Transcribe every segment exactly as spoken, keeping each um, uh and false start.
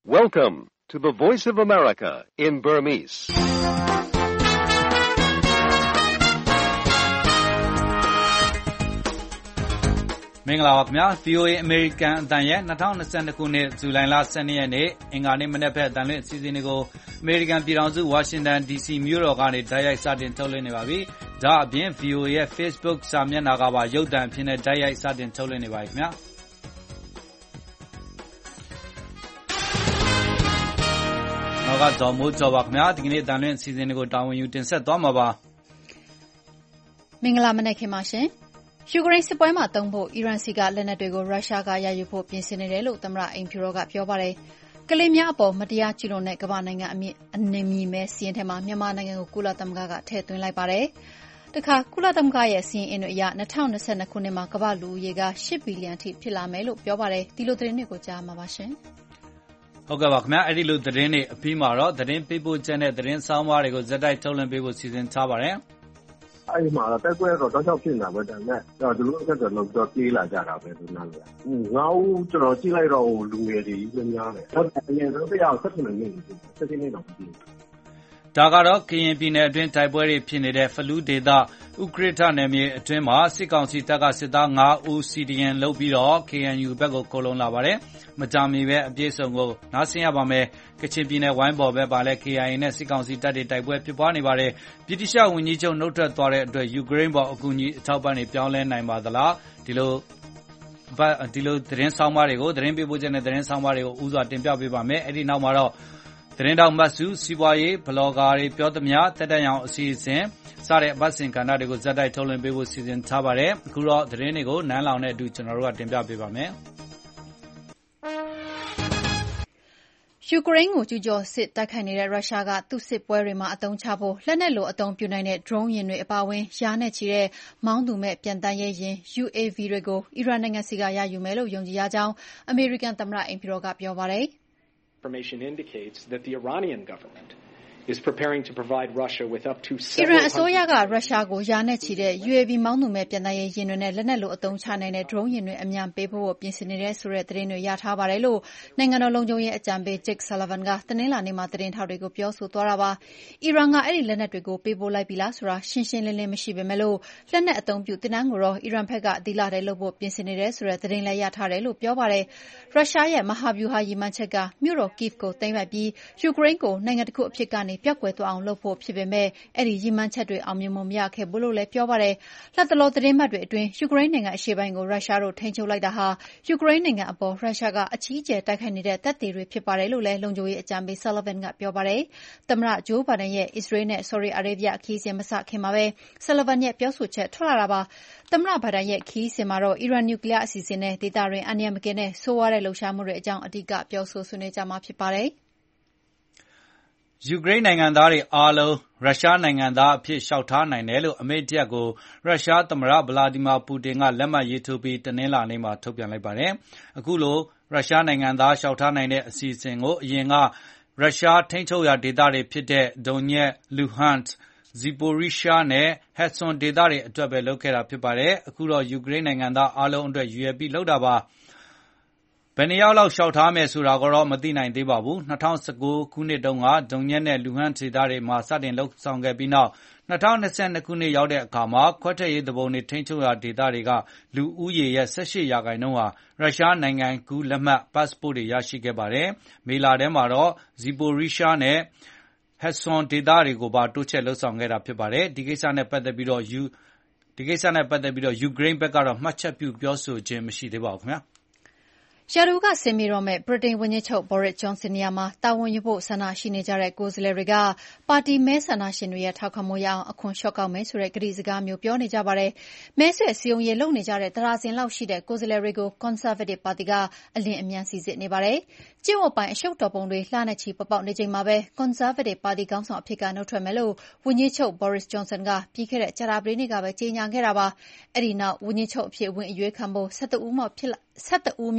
Welcome to the Voice of America in Burmese. ။မင်္ဂလာပါခင်ဗျာ V O A အမေရိကန်အသံရဲ့၂၀၂၂ခုနှစ်ဇူလိုင်လ၁၂ရက်နေ့အင်္ဂါနေ့မနက်ဖက်အသံလွှင့်အစီအစဉ်တွေကိုအမေရိကန်ပြည်ထောင်စုဝါရှင်တန် D C မြို့တော်ကနေတိုက်ရိုက်စတင်ထုတ်လွှင့်နေပါပြီ။ဒါအပြင် V O A ရဲ့ Facebook စာမျက်နှာကပါရုပ်သံအဖြစ်နဲ့တိုက်ရိုက်စတင်ထုတ်လွှင့်နေပါပြီခင်ဗျာ။နောက်ကဇော်မိုးကျော်ပါခင်ဗျာဒီကနေ့အသံလွှင့်အစီအစဉ်တွေကိုတာဝန်ယူတင်ဆက်သွားမှာပါ။မင်္ဂလာမနက်ခင်းပါရှင်။ယူကရိန်းစစ်ပွဲမှာသုံးဖို့အီရန်စီကလက်နက်တွေကိုရုရှားကရယူဖို့ပြင်ဆင်နေတယ်လို့သမ္မတအိမ်ဖြူတော်ကပြောပါတယ်။ကလေးများအပေါ်မတရားကျူးလွန်တဲ့ကမ္ဘာနိုင်ငံအမြင့်အနေမီမဲစီးရင်ထဲမှာမြန်မာနိုင်ငံကိုကုလသမဂ္ဂကထည့်သွင်းလိုက်ပါတယ်။တခါကုလသမဂ္ဂရဲ့စီးရင်အင်းတွေအရ၂၀၂၂ခုနှစ်မှာကမ္ဘာလူဦးရေက၈ဘီလီယံထိဖြစ်လာမယ်လို့ပြောပါတယ်။ဒီလိုသတင်းတွေကိုကြားမှာပါရှင်။ဟုတ်ကဲ့ပါခင်ဗျာအဲ့ဒီလိုသတင်းတွေအပြီးမှာတော့သတင်းပေးပို့ချက်နဲ့သတင်းဆောင်ပါတွေကိုဇက်တိုက်ထုတ်လွှင့်ပေးဖို့စီစဉ်ထားပါတယ်။အဲ့ဒီမှာတက်ကွဲတော့တောက်ချောက်ဖြစ်နေတာပဲဒါနဲ့တော့ဒီလိုအဆက်တော့လောက်တော့ပြေးလာကြတာပဲဒီနားလေး။ငါ့ဦးကျွန်တော်ကြည့်လိုက်တော့လူငယ်တွေကြီးများတယ်။ဟုတ်တယ်အရင်ဆုံးတရားဆက်နေနေတယ်ဆက်နေနေတော့ကြည့်ဒါကတော့ကရင်ပြည်နယ်အတွင်းတိုက်ပွဲတွေဖြစ်နေတဲ့ဖလူးဒေသဥက္ကဋ္ဌနယ်မြေအတွင်းမှာစစ်ကောင်စီတပ်ကစစ်သား၅ဦး C D N လုပ်ပြီးတော့ K N U ဘက်ကိုခိုလုံလာပါတယ်။မကြာမီပဲအပြည့်စုံကိုနားဆင်ရပါမယ်။ကချင်ပြည်နယ်ဝိုင်းပေါ်ပဲပါလဲ K I A နဲ့စစ်ကောင်စီတပ်တွေတိုက်ပွဲဖြစ်ပွားနေပါတယ်။ပြည်တိရှဝန်ကြီးချုပ်နှုတ်ထွက်သွားတဲ့အတွက်ယူကရိန်းပေါ်အကူအညီအထောက်ပံ့တွေပြောင်းလဲနိုင်ပါသလား။ဒီလိုဒီလိုသတင်းဆောင်ပါတွေကိုသတင်းပေးပို့ချက်နဲ့သတင်းဆောင်ပါတွေကိုဥစွာတင်ပြပေးပါမယ်။အဲ့ဒီနောက်မှာတော့သတင်းတောက်မတ်စုစီးပွားရေးဘလော့ဂါတွေပြောသမျှတက်တက်ရောင်အစီအစဉ်စတဲ့အပတ်စဉ်ကဏ္ဍတွေကိုဇက်တိုက်ထုတ်လွှင့်ပေးဖို့စီစဉ်ထားပါတယ်။အခုတော့သတင်းတွေကိုနန်းလောင်နဲ့အတူကျွန်တော်တို့ကတင်ပြပေးပါမယ်။ယူကရိန်းကိုကျူးကျော်စစ်တိုက်ခိုက်နေတဲ့ရုရှားကသူ့စစ်ပွဲတွေမှာအသုံးချဖို့လက်နက်လိုအသုံးပြုနိုင်တဲ့ drone ယာဉ်တွေအပါအဝင်ရာနဲ့ချီတဲ့မောင်းသူမဲ့ပျံသန်းရေးယာဉ် U A V တွေကိုအီရန်နိုင်ငံစီကရယူမယ်လို့ယုံကြည်ရကြောင်းအမေရိကန်သမ္မတအိမ်ဖြူတော်ကပြောပါတယ်။ Information indicates that the Iranian government is preparing to provide Russia with up to several Iran အစိုးရကရုရှားကိုရာနဲ့ချီတဲ့ U A V မောင်းသူမဲ့ပြန်တမ်းရေးယာဉ်တွေနဲ့လက်နက်လိုအသုံးချနိုင်တဲ့ drone ယာဉ်တွေအမြန်ပေးဖို့ပြင်ဆင်နေတဲ့ဆိုတဲ့သတင်းတွေရထားပါတယ်လို့နိုင်ငံတော်လုံခြုံရေးအကြံပေး Jake Sullivan ကတနင်္လာနေ့မှာသတင်းထောက်တွေကိုပြောဆိုသွားတာပါ။အီရန်ကအဲ့ဒီလက်နက်တွေကိုပေးပို့လိုက်ပြီလားဆိုတာရှင်းရှင်းလင်းလင်းမရှိပေမဲ့လို့လက်နက်အသုံးပြုတင်နန်းကိုတော့အီရန်ဘက်ကဒီလထဲလုပ်ဖို့ပြင်ဆင်နေတဲ့ဆိုတဲ့သတင်းလည်းရထားတယ်လို့ပြောပါတယ်။ရုရှားရဲ့မဟာဗျူဟာရည်မှန်းချက်ကမြို့တော် Kyiv ကိုသိမ်းပိုက်ပြီးယူကရိန်းကိုနိုင်ငံတစ်ခုအဖြစ်ကနေပျောက်ကွယ်သွားအောင်လုပ်ဖို့ဖြစ်ပေမဲ့အဲ့ဒီရည်မှန်းချက်တွေအောင်မြင်မှုမရခဲ့ဘူးလို့လည်းပြောပါတယ်။လက်တလောသတင်းမှတ်တွေအတွင်းယူကရိန်းနိုင်ငံအရှေ့ပိုင်းကိုရုရှားတို့ထိန်းချုပ်လိုက်တာဟာယူကရိန်းနိုင်ငံအပေါ်ရုရှားကအကြီးအကျယ်တိုက်ခိုက်နေတဲ့တပ်တွေတွေဖြစ်ပါတယ်လို့လည်းလုံခြုံရေးအကြံပေး Sullivan ကပြောပါတယ်။သမ္မတဂျိုးဘိုင်ဒန်ရဲ့အစ္စရေးနဲ့ Saudi Arabia ခရီးစဉ်မစခင်မှာပဲ Sullivan ရဲ့ပြောဆိုချက်ထွက်လာတာပါ။သမ္မတဘိုင်ဒန်ရဲ့ခရီးစဉ်မှာတော့အီရန်နျူကလ িয়ার အစီအစဉ်နဲ့ဒေသတွင်းအန္တရာယ်မကင်းတဲ့ဆိုးဝါးတဲ့လှုပ်ရှားမှုတွေအကြောင်းအဓိကပြောဆိုဆွေးနွေးကြမှာဖြစ်ပါတယ်။ယူကရိန်းနိုင်ငံသားတွေအားလုံးရုရှားနိုင်ငံသားအဖြစ်လျှောက်ထားနိုင်တယ်လို့အမိန့်တရက်ကိုရုရှားသမ္မတဗလာဒီမာပူတင်ကလက်မှတ်ရေးထိုးပြီးတနင်္လာနေ့မှာထုတ်ပြန်လိုက်ပါတယ်။အခုလိုရုရှားနိုင်ငံသားလျှောက်ထားနိုင်တဲ့အစီအစဉ်ကိုအရင်ကရုရှားထိန်းချုပ်ရာဒေသတွေဖြစ်တဲ့ဒုန်ညက်၊လူဟန့်စ်၊ဇီပိုရီးရှားနဲ့ဟက်ဆွန်ဒေသတွေအတွက်ပဲလုပ်ခဲ့တာဖြစ်ပါတယ်။အခုတော့ယူကရိန်းနိုင်ငံသားအားလုံးအတွက်ရည်ရွယ်ပြီးလုပ်တာပါ။ဘယ်နှယောက်လောက်လျှောက်ထားမယ်ဆိုတာကိုတော့မသိနိုင်သေးပါဘူး။၂၀၁၉ခုနှစ်တုန်းကဒုန်ညက်နဲ့လူဟန့်ဒေသတွေမှာစတင်လှုပ်ဆောင်ခဲ့ပြီးနောက်၂၀၂၂ခုနှစ်ရောက်တဲ့အခါမှာခွဲထွက်ရေးသူပုန်တွေထိန်းချုပ်ရာဒေသတွေကလူဦးရေရဲ့၁၈ရာခိုင်နှုန်းဟာရုရှားနိုင်ငံကူးလက်မှတ် passport တွေရရှိခဲ့ပါတယ်။မေလထဲမှာတော့ဇီပိုရီးရှားနဲ့ဟက်ဆွန်ဒေသတွေကိုပါတိုးချဲ့လှုပ်ဆောင်ခဲ့တာဖြစ်ပါတယ်။ဒီကိစ္စနဲ့ပတ်သက်ပြီးတော့ယူဒီကိစ္စနဲ့ပတ်သက်ပြီးတော့ယူကရိန်းဘက်ကတော့မှတ်ချက်ပြုပြောဆိုခြင်းမရှိသေးပါဘူးခင်ဗျာ။ရာထူးကဆင်းမိတော့မဲ့ဗြိတိန်ဝန်ကြီးချုပ် Boris Johnson နေရာမှာတာဝန်ယူဖို့ဆန္ဒရှိနေကြတဲ့ကိုယ်စားလှယ်တွေကပါတီမဲဆန္ဒရှင်တွေရဲ့ထောက်ခံမှုရအောင်အခွန်လျှော့ကောက်မယ်ဆိုတဲ့ကတိစကားမျိုးပြောနေကြပါတယ်။မဲဆွယ်စည်းရုံးရေးလုပ်နေကြတဲ့တရာစင်လောက်ရှိတဲ့ကိုယ်စားလှယ်တွေကို Conservative ပါတီကအလင်းအမြန်စီစစ်နေပါတယ်။ကျင့်ဝတ်ပိုင်းအရှုပ်တော်ပုံတွေလှနဲ့ချီပပောက်နေချိန်မှာပဲ Conservative ပါတီခေါင်းဆောင်အဖြစ်ကနှုတ်ထွက်မယ်လို့ဝန်ကြီးချုပ် Boris Johnson ကပြီးခဲ့တဲ့ကြာသပတေးနေ့ကပဲကြေညာခဲ့တာပါ။အဲဒီနောက်ဝန်ကြီးချုပ်အဖြစ်ဝင်အရွေးခံဖို့၁၁ဦးမြောက်ဖြစ်လာ၁၁ဦးမြောက်ဖြစ်လာ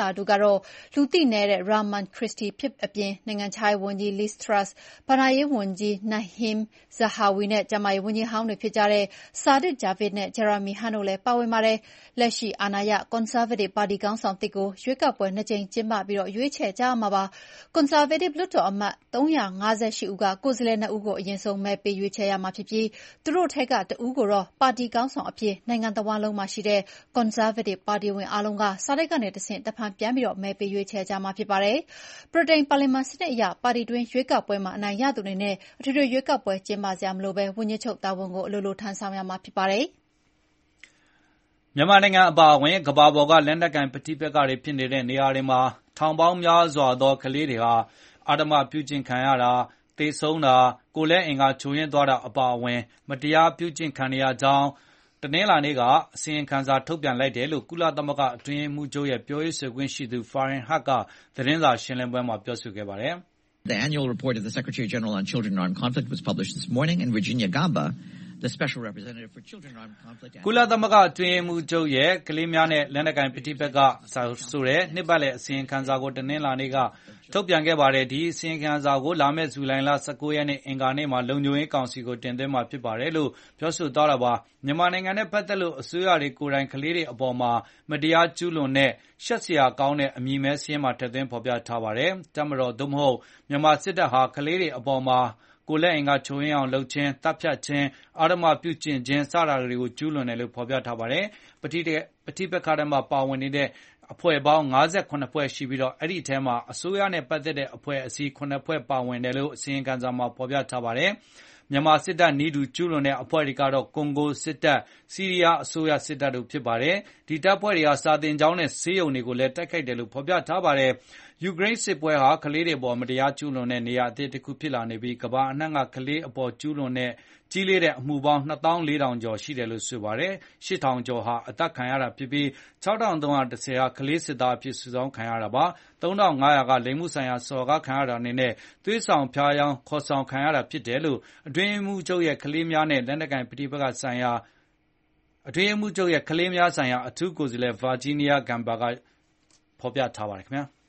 လာသူကတော့လူသိနည်းတဲ့ Rahman Christie ဖြစ်အပြင်နိုင်ငံခြားရေးဝန်ကြီး Liz Truss, ဘဏ္ဍာရေးဝန်ကြီး Nadhim Zahawi နဲ့ကျန်းမာရေးဝန်ကြီးဟောင်းတွေဖြစ်ကြတဲ့ Sajid Javid နဲ့ Jeremy Hunt တို့လည်းပါဝင်ပါတယ်။လက်ရှိအာဏာရ Conservative ပါတီခေါင်းဆောင်သစ်ကိုရွေးကောက်ပွဲနှစ်ကြိမ်ကျင်းပပြီးရွေးချယ်ကြရမှာပါ။ Conservative လွှတ်တော်အမတ်သုံးရာ၅၈ဦးကကိုယ်စားလှယ်နှစ်ဦးကိုအရင်ဆုံးမဲပေးရွေးချယ်ရမှာဖြစ်ပြီးသူတို့ထဲကတဦးကိုတော့ပါတီခေါင်းဆောင်အဖြစ်နိုင်ငံတဝန်းလုံးမှာရှိတဲ့ Conservative ပါတီဝင်အားလုံးကစာတိုက်ကနေတဆင့်တဖန်ပြန်ပြီးမဲပေးရွေးချယ်ကြမှာဖြစ်ပါတယ်။ဗြိတိန်ပါလီမန်စနစ်အရပါတီတွင်းရွေးကောက်ပွဲမှာအနိုင်ရသူတွေနဲ့အထွေထွေရွေးကောက်ပွဲကျင်းပစရာမလိုဘဲဝန်ကြီးချုပ်တာဝန်ကိုအလိုလိုထမ်းဆောင်ရမှာဖြစ်ပါတယ်။မြန်မာနိုင်ငံအပါအဝင်ကမ္ဘာပေါ်ကလက်နက်ကိုင်ပဋိပက္ခတွေဖြစ်နေတဲ့နေရာတွေမှာထောင်ပေါင်းများစွာသောကလေးတွေဟာအဓမ္မပြုကျင့်ခံရတာ၊သေဆုံးတာ၊ကိုယ်လက်အင်္ဂါချို့ယွင်းသွားတာအပါအဝင်မတရားပြုကျင့်ခံနေရကြောင်းတနင်္လာနေ့ကအစီရင်ခံစာထုတ်ပြန်လိုက်တယ်လို့ကုလသမဂ္ဂအတွင်းရေးမှူးချုပ်ရဲ့ပြောရေးဆိုခွင့်ရှိသူ Farhan Haq ကသတင်းစာရှင်းလင်းပွဲမှာပြောဆိုခဲ့ပါတယ်။ The annual report of the Secretary General on Children in Armed Conflict was published this morning and Virginia Gamba, the Special Representative for Children in Armed Conflict ကုလသမဂ္ဂအတွင်းရေးမှူးချုပ်ရဲ့ကလေးများနဲ့လက်နက်ကိုင်ပဋိပက္ခဆိုတဲ့နှစ်ပတ်လည်အစီရင်ခံစာကိုတနင်္လာနေ့ကထုတ်ပြန်ခဲ့ပါတယ်။ဒီအစီရင်ခံစာကိုလာမယ့်ဇူလိုင်လ၁၉ရက်နေ့အင်္ဂါနေ့မှာလုံခြုံရေးကောင်စီကိုတင်သွင်းမှာဖြစ်ပါတယ်လို့ပြောဆိုသွားတာပါ။မြန်မာနိုင်ငံနဲ့ပတ်သက်လို့အစိုးရတွေကိုယ်တိုင်ကလေးတွေအပေါ်မှာမတရားကျူးလွန်တဲ့ရှက်စရာကောင်းတဲ့အမည်မဲစာရင်းမှာထည့်သွင်းဖော်ပြထားပါတယ်။တပ်မတော်သို့မဟုတ်မြန်မာစစ်တပ်ဟာကလေးတွေအပေါ်မှာကိုယ်လက်အင်္ဂါချို့ယွင်းအောင်လုပ်ခြင်း၊တပ်ဖြတ်ခြင်း၊အဓမ္မပြုကျင့်ခြင်းစတာတွေကိုကျူးလွန်တယ်လို့ဖော်ပြထားပါတယ်။ပဋိပဋိပက္ခထဲမှာပါဝင်နေတဲ့အဖွဲ့ပေါင်း၅၇ဖွဲ့ရှိပြီးတော့အဲ့ဒီထဲမှာအစိုးရနဲ့ပတ်သက်တဲ့အဖွဲ့အစည်း၇ဖွဲ့ပါဝင်တယ်လို့အစီရင်ခံစာမှာဖော်ပြထားပါတယ်။မြန်မာစစ်တပ်နည်းတူကျူးလွန်တဲ့အဖွဲ့တွေကတော့ကွန်ဂိုစစ်တပ်၊ဆီးရီးယားအစိုးရစစ်တပ်တို့ဖြစ်ပါတယ်။ဒီတပ်ဖွဲ့တွေဟာစာသင်ကျောင်းနဲ့ဆေးရုံတွေကိုလည်းတိုက်ခိုက်တယ်လို့ဖော်ပြထားပါတယ်။ယူကရိန်းစစ်ပွဲဟာကလေးတွေပေါ်မတရားကျူးလွန်တဲ့နေရာအသစ်တစ်ခုဖြစ်လာနေပြီးကမ္ဘာအနှံ့ကကလေးအပေါ်ကျူးလွန်တဲ့ကြီးလေးတဲ့အမှုပေါင်းနှစ်သောင်းလေးထောင်ကျော်ရှိတယ်လို့ဆိုပါတယ်။ရှစ်ထောင်ကျော်ဟာအသက်ခံရတာဖြစ်ပြီးခြောက်ထောင်သုံးရာ၁၀ဟာကလေးစစ်သားအဖြစ်စုဆောင်းခံရတာပါ။သုံးထောင်ငါးရာကလိင်မှုဆိုင်ရာစော်ကားခံရတာနဲ့သွေးဆောင်ဖျားယောင်းခေါ်ဆောင်ခံရတာဖြစ်တယ်လို့အတွင်းရေးမှူးချုပ်ရဲ့ကလေးများနဲ့လက်နက်ကိုင်ပဋိပက္ခဆိုင်ရာအတွင်းရေးမှူးချုပ်ရဲ့ကလေးများဆိုင်ရာအထူးကိုယ်စားလှယ် Virginia Gamba ကဖော်ပြထားပါတယ်ခင်ဗျာ။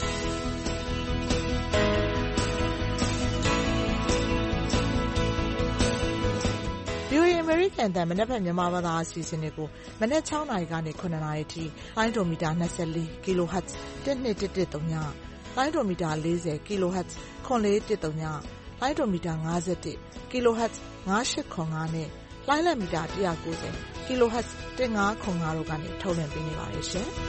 VOA အမေရိကန်အသံမနက်ဖြန်မြန်မာဘာသာအစီအစဉ်တွေကိုမနက်၆နာရီကနေ၇နာရီထိလိုင်းဒိုမီတာ၂၄ kilohertz ၁၂၁၁၃ညလိုင်းဒိုမီတာ၄၀ kilohertz ၇၄၁၃ညလိုင်းဒိုမီတာ၅၁ kilohertz ၅၈၇၅နဲ့လိုင်းလက်မီတာ၁၉၀ kilohertz ၁၅၇၅တို့ကနေထုတ်လွှင့်ပေးနေပါတယ်ရှင်။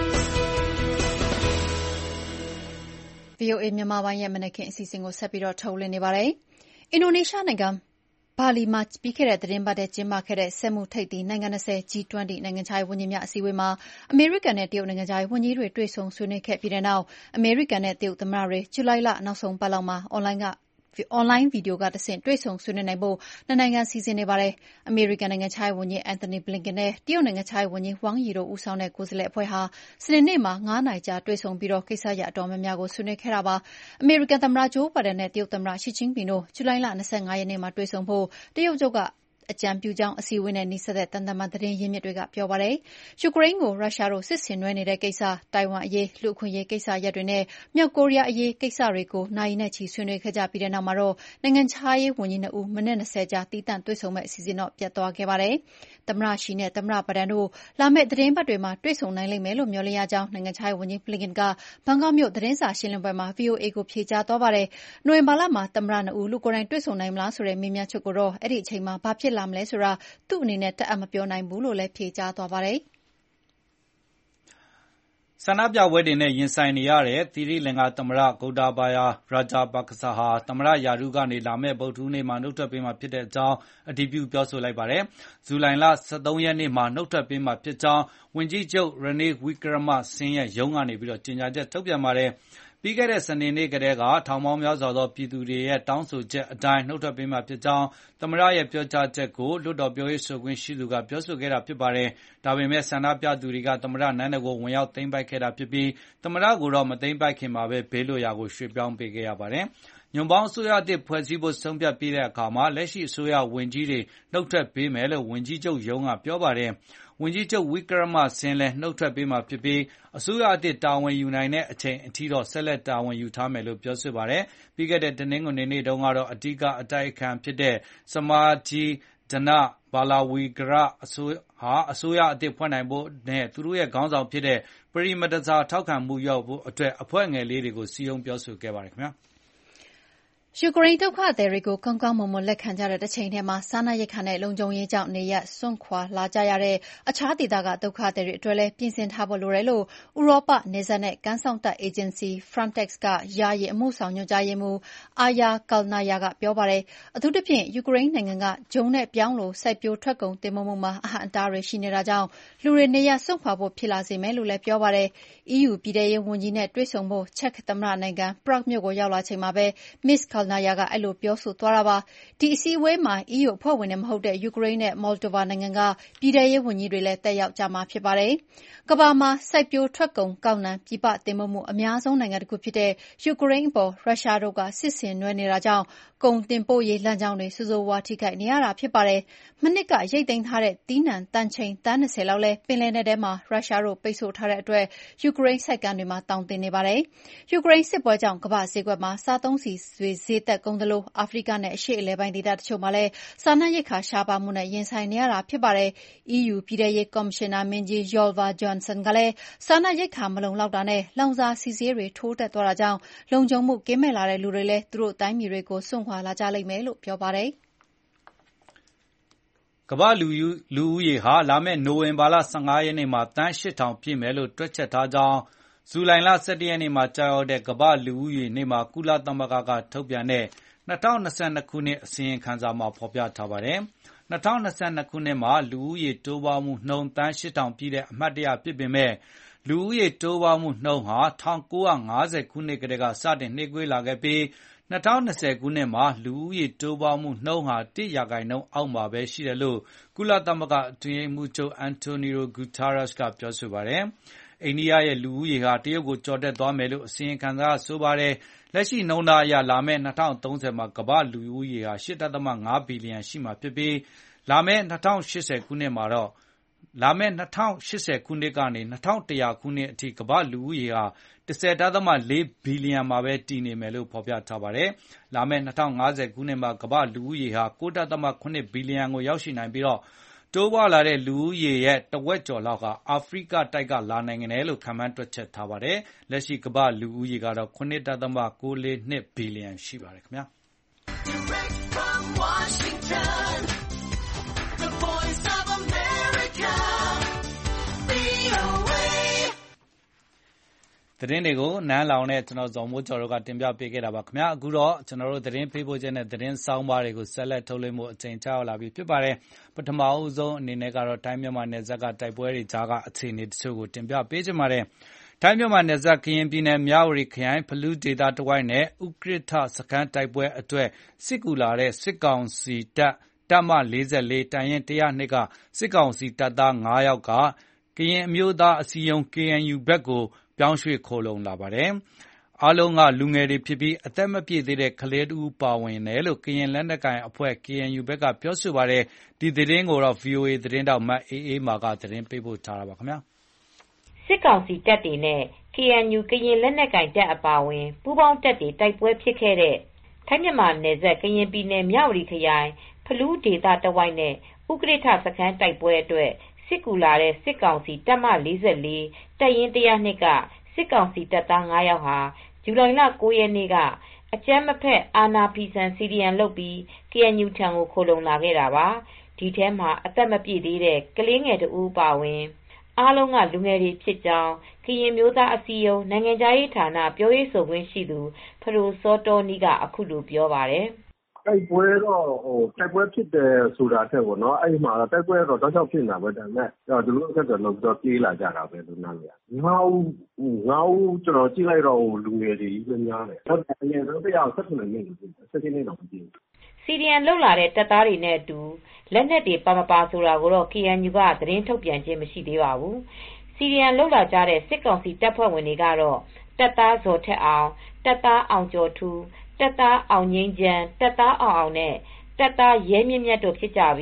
VOA မြန်မာပိုင်းရဲ့မနက်ခင်းအစီအစဉ်ကိုဆက်ပြီးထုတ်လွှင့်နေပါတယ်။အင်ဒိုနီးရှားနိုင်ငံဘာလီမှာပြီးခဲ့တဲ့သီတင်းပတ်ထဲကျင်းပခဲ့တဲ့စက်မှုထိပ်သီးနိုင်ငံ၂၀ G ၂၀ နိုင်ငံခြားရေးဝန်ကြီးများအစည်းအဝေးမှာအမေရိကန်နဲ့တရုတ်နိုင်ငံခြားရေးဝန်ကြီးတွေတွေ့ဆုံဆွေးနွေးခဲ့ပြီးတဲ့နောက်အမေရိကန်နဲ့တရုတ်သမ္မတတွေဇူလိုင်လနောက်ဆုံးပတ်လောက်မှာအွန်လိုင်းကအွန်လိုင်းဗီဒီယိုကတဆင့်တွေ့ဆုံဆွေးနွေးနိုင်ဖို့နှစ်နိုင်ငံစီစဉ်နေပါတယ်။အမေရိကန်နိုင်ငံခြားရေးဝန်ကြီး Antony Blinken နဲ့တရုတ်နိုင်ငံခြားရေးဝန်ကြီး Wang Yi တို့ဦးဆောင်တဲ့ကိုယ်စားလှယ်အဖွဲ့ဟာစနေနေ့မှာငါးနာရီကြာတွေ့ဆုံပြီးကိစ္စရပ်အတော်များများကိုဆွေးနွေးခဲ့တာပါ။အမေရိကန်သမ္မတ Joe Biden နဲ့တရုတ်သမ္မတ Xi Jinping တို့ဇူလိုင်လ၂၅ရက်နေ့မှာတွေ့ဆုံဖို့တရုတ်ချုပ်ကအကြံပြုကြောင်းအစည်းအဝေးနဲ့နီးစပ်တဲ့သံတမန်သတင်းရင်းမြစ်တွေကပြောပါတယ်။ယူကရိန်းကိုရုရှားတို့စစ်ဆင်နွှဲနေတဲ့ကိစ္စ၊တိုင်ဝမ်အရေး၊လူ့အခွင့်အရေးကိစ္စရပ်တွေနဲ့မြောက်ကိုရီးယားအရေးကိစ္စတွေကိုနာရီနဲ့ချီဆွေးနွေးခဲ့ကြပြီးတဲ့နောက်မှာတော့နိုင်ငံခြားရေးဝန်ကြီးနှစ်ဦးမိနစ်၂၀ကြာသီးသန့်တွေ့ဆုံမယ့်အစီအစဉ်တော့ပျက်သွားခဲ့ပါတယ်။သမ္မတ Xi နဲ့သမ္မတ Biden တို့လာမယ့်သီတင်းပတ်တွေမှာတွေ့ဆုံနိုင်လိမ့်မယ်လို့မျှော်လင့်ရကြောင်းနိုင်ငံခြားရေးဝန်ကြီး Blinken ကဘန်ကောက်မြို့သတင်းစာရှင်းလင်းပွဲမှာ VOA ကိုဖြေကြားသွားပါတယ်။နိုဝင်ဘာလမှာသမ္မတနှစ်ဦးလူကိုယ်တိုင်တွေ့ဆုံနိုင်မလားဆိုတဲ့မေးမြန်းချက်ကိုတော့အဲဒီအချိန်မှာဘာဖြစ်လာမလဲဆိုတာသူ့အနေနဲ့တပ်အပ်မပြောနိုင်ဘူးလို့လည်းဖြေကြားသွားပါတယ်။ဆန္ဒပြပွဲတွေနဲ့ရင်ဆိုင်နေရတဲ့သီရိလင်္ကာသမ္မတ Gotabaya Rajapaksa ဟာသမ္မတရာထူးကနေလာမယ့်ဗုဒ္ဓဟူးနေ့မှာနုတ်ထွက်ပေးမှာဖြစ်ကြောင်းအတည်ပြုပြောဆိုလိုက်ပါတယ်။ဇူလိုင်လ၁၃ရက်နေ့မှာနုတ်ထွက်ပေးမှာဖြစ်ကြောင်းဝန်ကြီးချုပ် Ranil Wickremesinghe ရဲ့ရုံးကနေကြေညာချက်ထုတ်ပြန်ပါတယ်။ပြီးခဲ့တဲ့စနေနေ့ကတည်းကထောင်ပေါင်းများစွာသောပြည်သူတွေရဲ့တောင်းဆိုချက်အတိုင်းနုတ်ထွက်ပေးမှာဖြစ်ကြောင်းသမ္မတရဲ့ပြောကြားချက်ကိုလွှတ်တော်ပြောရေးဆိုခွင့်ရှိသူကပြောဆိုခဲ့တာဖြစ်ပါတယ်။ဒါပေမဲ့ဆန္ဒပြသူတွေကသမ္မတနန်းတော်ကိုဝင်ရောက်သိမ်းပိုက်ခဲ့တာဖြစ်ပြီးသမ္မတကိုတော့မသိမ်းပိုက်ခင်မှာပဲဘေးလွတ်ရာကိုရွှေ့ပြောင်းပေးခဲ့ရပါတယ်။ညွန့်ပေါင်းအစိုးရအသစ်ဖွဲ့စည်းဖို့ဆုံးဖြတ်ပြီးတဲ့အခါမှာလက်ရှိအစိုးရဝန်ကြီးတွေနုတ်ထွက်ပေးမယ်လို့ဝန်ကြီးချုပ်ရုံးကပြောပါတယ်။ဝန်ကြီးချုပ်ဝီကရမစင်လည်းနှုတ်ထွက်ပေးမှာဖြစ်ပြီးအစိုးရအသစ်တာဝန်ယူနိုင်တဲ့အချိန်အထိတော့ဆက်လက်တာဝန်ယူထားမယ်လို့ပြောဆိုပါတယ်။ပြီးခဲ့တဲ့တနင်္ဂနွေနေ့တုန်းကတော့အဓိကအတိုက်အခံဖြစ်တဲ့စမာဂျီဒနာဘာလာဝီဂရအစိုးဟာအစိုးရအသစ်ဖွဲ့နိုင်ဖို့နဲ့သူတို့ရဲ့ခေါင်းဆောင်ဖြစ်တဲ့ပရိမတဇာထောက်ခံမှုရောက်ဖို့အတွက်အဖွဲ့ငယ်လေးတွေကိုစီယုံပြောဆိုခဲ့ပါတယ်ခင်ဗျာ။ယူကရိန်းဒုက္ခသည်တွေကိုကောင်းကောင်းမွန်မွန်လက်ခံကြတဲ့တစ်ချိန်တည်းမှာစားနပ်ရိက္ခာနဲ့လုံခြုံရေးကြောင့်နေရပ်စွန့်ခွာလာကြရတဲ့အခြားဒေသကဒုက္ခသည်တွေအတွက်လည်းပြင်ဆင်ထားဖို့လိုတယ်လို့ဥရောပနယ်စပ်နဲ့ကမ်းစောင့်တပ်အေဂျင်စီ Frontex ကယာယီအမှုဆောင်ညွှန်ကြားရေးမှူးအာယာကယ်နာယာကပြောပါတယ်။အထူးသဖြင့်ယူကရိန်းနိုင်ငံကဂျုံနဲ့ပြောင်းလိုစိုက်ပျိုးထွက်ကုန်တင်ပို့မှုမှာအဟန့်အတားတွေရှိနေတာကြောင့်လူတွေနေရပ်စွန့်ခွာဖို့ဖြစ်လာစေမယ်လို့လည်းပြောပါတယ်။ အီးယူပြည်ထရေးဝန်ကြီးနဲ့တွေ့ဆုံဖို့ချက်သမ္မတနိုင်ငံပရာ့ဂ်မြို့ကိုရောက်လာချိန်မှာပဲ Miss ကယ်နာယာကအဲ့လိုပြောဆိုသွားတာပါ။ဒီအစည်းအဝေးမှာ အီးယူအဖွဲ့ဝင်တွေမဟုတ်တဲ့ယူကရိန်းနဲ့မော်လ်ဒိုဗာနိုင်ငံကပြည်ထရေးဝန်ကြီးတွေလည်းတက်ရောက်ကြမှာဖြစ်ပါတယ်။ကမ္ဘာမှာစိုက်ပျိုးထွက်ကုန်ကောက်နှံပြည်ပတင်ပို့မှုအများဆုံးနိုင်ငံတစ်ခုဖြစ်တဲ့ယူကရိန်းအပေါ်ရုရှားတို့ကစစ်ဆင်နွှဲနေတာကြောင့်ကုန်တင်ပို့ရေးလမ်းကြောင်းတွေဆိုးဆိုးဝါးထိခိုက်နေရတာဖြစ်ပါတယ်။မနှစ်ကရိတ်သိမ်းထားတဲ့သီးနှံတန်ချိန်သန်း၂၀လောက်လည်းပင်လယ်နယ်ထဲမှာရုရှားတို့ပိတ်ဆို့ထားတဲ့အတွက်ယူကရိန်းစိုက်ကမ်းတွေမှာတောင်တင်နေပါတယ်။ယူကရိန်းစစ်ပွဲကြောင့်ကမ္ဘာဈေးကွက်မှာစားသုံးဆီတွေဈေးသက်ကုန်သလိုအာဖရိကနဲ့အရှေ့အလယ်ပိုင်းဒေသတချို့မှာလည်းစားနပ်ရိက္ခာရှားပါမှုနဲ့ရင်ဆိုင်နေရတာဖြစ်ပါတယ်။ အီးယူပြည်ထရေးကော်မရှင်နာမင်းကြီး Ylva Johansson ကလည်းစားနပ်ရိက္ခာမလုံလောက်တာနဲ့လောင်စာဆီဈေးတွေထိုးတက်သွားတာကြောင့်လုံခြုံမှုကင်းမဲ့လာတဲ့လူတွေလည်းသူတို့တိုင်းပြည်တွေကိုစွန့်ခွာလာကြလိမ့်မယ်လို့ပြောပါတယ်။ကမ္ဘာလူလူဦးရေဟာလာမယ့်နိုဝင်ဘာလ၁၅ရက်နေ့မှာသန်းရှစ်ထောင်ပြည့်မယ်လို့တွက်ချက်ထားကြောင်းဇူလိုင်လ၁၁ရက်နေ့မှာကြာရောက်တဲ့ကမ္ဘာလူဦးရေနေ့မှာကုလသမဂ္ဂကထုတ်ပြန်တဲ့၂၀၂၂ခုနှစ်အစီရင်ခံစာမှာဖော်ပြထားပါတယ်။၂၀၂၂ခုနှစ်မှာလူဦးရေတိုးပွားမှုနှုန်းသန်းရှစ်ထောင်ပြည့်တဲ့အမှတ်တရဖြစ်ပေမဲ့လူဦးရေတိုးပွားမှုနှုန်းဟာ၁၉၅၀ခုနှစ်ကတည်းကစတင်နှေးကွေးလာခဲ့ပြီး၂၀၂၀ခုနှစ်မှာလူဦးရေတိုးပွားမှုနှုန်းဟာတစ်ရာခိုင်နှုန်းအောက်မှာပဲရှိတယ်လို့ကုလသမဂ္ဂအတွင်းရေးမှူးချုပ်အန်တိုနီယိုဂူတာရက်စ်ကပြောဆိုပါတယ်။အိန္ဒိယရဲ့လူဦးရေဟာတရုတ်ကိုကျော်တက်သွားမယ်လို့အစီရင်ခံစာကဆိုပါတယ်။လက်ရှိနှုန်းထားအရလာမယ့်၂၀၃၀မှာကမ္ဘာလူဦးရေဟာ၈ဒသမ၅ဘီလီယံရှိမှာဖြစ်ပြီးလာမယ့်၂၀၈၀ခုနှစ်မှာတော့လာမယ့်၂၀၈၀ခုနှစ်ကနေ၂၁၀၀ခုနှစ်အထိကမ္ဘာလူဦးရေဟာ၁၀ဒသမ၄ဘီလီယံမှာပဲတည်နေမယ်လို့ဖော်ပြထားပါတယ်။လာမယ့်၂၀၅၀ခုနှစ်မှာကမ္ဘာလူဦးရေဟာ၉ဒသမ၇ဘီလီယံကိုရောက်ရှိနိုင်ပြီးတော့တိုးပွားလာတဲ့လူဦးရေရဲ့တဝက်ကျော်လောက်ဟာအာဖရိကတိုက်ကလာနိုင်တယ်လို့ခန့်မှန်းတွက်ချက်ထားပါတယ်။လက်ရှိကမ္ဘာလူဦးရေကတော့၇ဒသမ၉၄၂ဘီလီယံရှိပါတယ်ခင်ဗျာ။သတင်းတွေကိုနန်းလောင်နဲ့ကျွန်တော်ဇော်မိုးကျော်တို့ကတင်ပြပေးခဲ့တာပါခင်ဗျာအခုတော့ကျွန်တော်တို့သတင်းပေးပို့ချက်နဲ့သတင်းစောင်းပါတွေကိုဆက်လက်ထုတ်လွှင့်မှုအချိန်ချရောက်လာပြီဖြစ်ပါတယ်ပထမအဦးဆုံးအနေနဲ့ကတော့တိုင်းမြန်မာနယ်စပ်ကတိုက်ပွဲတွေကြားကအခြေအနေတချို့ကိုတင်ပြပေးချင်ပါတယ်တိုင်းမြန်မာနယ်စပ်ကရင်ပြည်နယ်မြဝတီခရိုင်ဖလူးဒေသတဝိုက်နဲ့ဥကရထစခန်းတိုက်ပွဲအတွက်စစ်ကူလာတဲ့စစ်ကောင်စီတပ်တပ်မ၄၄တန်ရင်၁၀၂ကစစ်ကောင်စီတပ်သား၅ယောက်ကကရင်အမျိုးသားအစည်းအရုံး ကေအန်ယူ ဘက်ကိုပြောင်းရွှေ့ခိုလုံလာပါတယ်။အားလုံးကလူငယ်တွေဖြစ်ပြီးအသက်မပြည့်သေးတဲ့ကလေးတူပါဝင်တယ်လို့ကရင်လက်နက်ကိုင်အဖွဲ့ ကေအန်ယူ ဘက်ကပြောဆိုပါတယ်။ဒီသတင်းကိုတော့ ဗွီအိုအေသတင်းတောက်မတ်အေးအေးမာကသတင်းပေးပို့ထားတာပါခင်ဗျာ။စစ်ကောင်စီတပ်တွေနဲ့ ကေအန်ယူ ကရင်လက်နက်ကိုင်တပ်အပါအဝင်ပူးပေါင်းတပ်တွေတိုက်ပွဲဖြစ်ခဲ့တဲ့ထိုင်းမြန်မာနယ်စပ်ကရင်ပြည်နယ်မြဝတီခရိုင်ဖလူးဒေသတဝိုက်နဲ့ဥကရထစခန်းတိုက်ပွဲအတွက်စစ်ကူလာတဲ့စစ်ကောင်စီတပ်မ၄၄တပ်ရင်း၁၀၂ကစစ်ကောင်စီတပ်သား၅ယောက်ဟာဇူလိုင်လ၉ရက်နေ့ကအကြမ်းမဖက်အာဏာဖီဆန် စီဒီအမ်လုပ်ပြီး ကေအန်ယူ ထံကိုခိုလုံလာခဲ့တာပါဒီထဲမှာအသက်မပြည့်သေးတဲ့ကလေးငယ်တဦးပါဝင်အားလုံးကလူငယ်တွေဖြစ်ကြောင်းကရင်မျိုးသားအစည်းအရုံးနိုင်ငံခြားရေးဌာနပြောရေးဆိုခွင့်ရှိသူဖဒိုစောတောနီးကအခုလိုပြောပါတယ်တိုက်ပွဲတော့ဟိုတိုက်ပွဲဖြစ်တယ်ဆိုတာထက်ပေါ့နော်အဲ့မှာတိုက်ပွဲတော့တောက်ချောက်ဖြစ်နေတာပဲဒါပေမဲ့သူတို့အခက်တော့လောက်တော့ပြေးလာကြတာပဲလူနာတွေကငါးဦးငါးဦးကျွန်တော်ကြည့်လိုက်တော့လူငယ်တွေကြီးများတယ်ဟုတ်တယ်အရင်ဆုံးတရားဆက်နေနေတယ်ဆက်ချင်းနေတော့မကြည့်ဘူးစီဒီအမ်လောက်လာတဲ့တပ်သားတွေနဲ့အတူလက်နက်တွေပါမပါဆိုတာကိုတော့ ကေအန်ယူ ကသတင်းထုတ်ပြန်ခြင်းမရှိသေးပါဘူးစီဒီအမ်လောက်လာကြတဲ့စစ်ကောင်စီတပ်ဖွဲ့ဝင်တွေကတော့တပ်သားဇော်ထက်အောင်တပ်သားအောင်ကျော်ထူးတပ်သားအောင်ငိမ့်ချမ်းတပ်သားအောင်အောင်နဲ့တပ်သားရဲမြင့်မြတ်တို့ဖြစ်ကြပြီး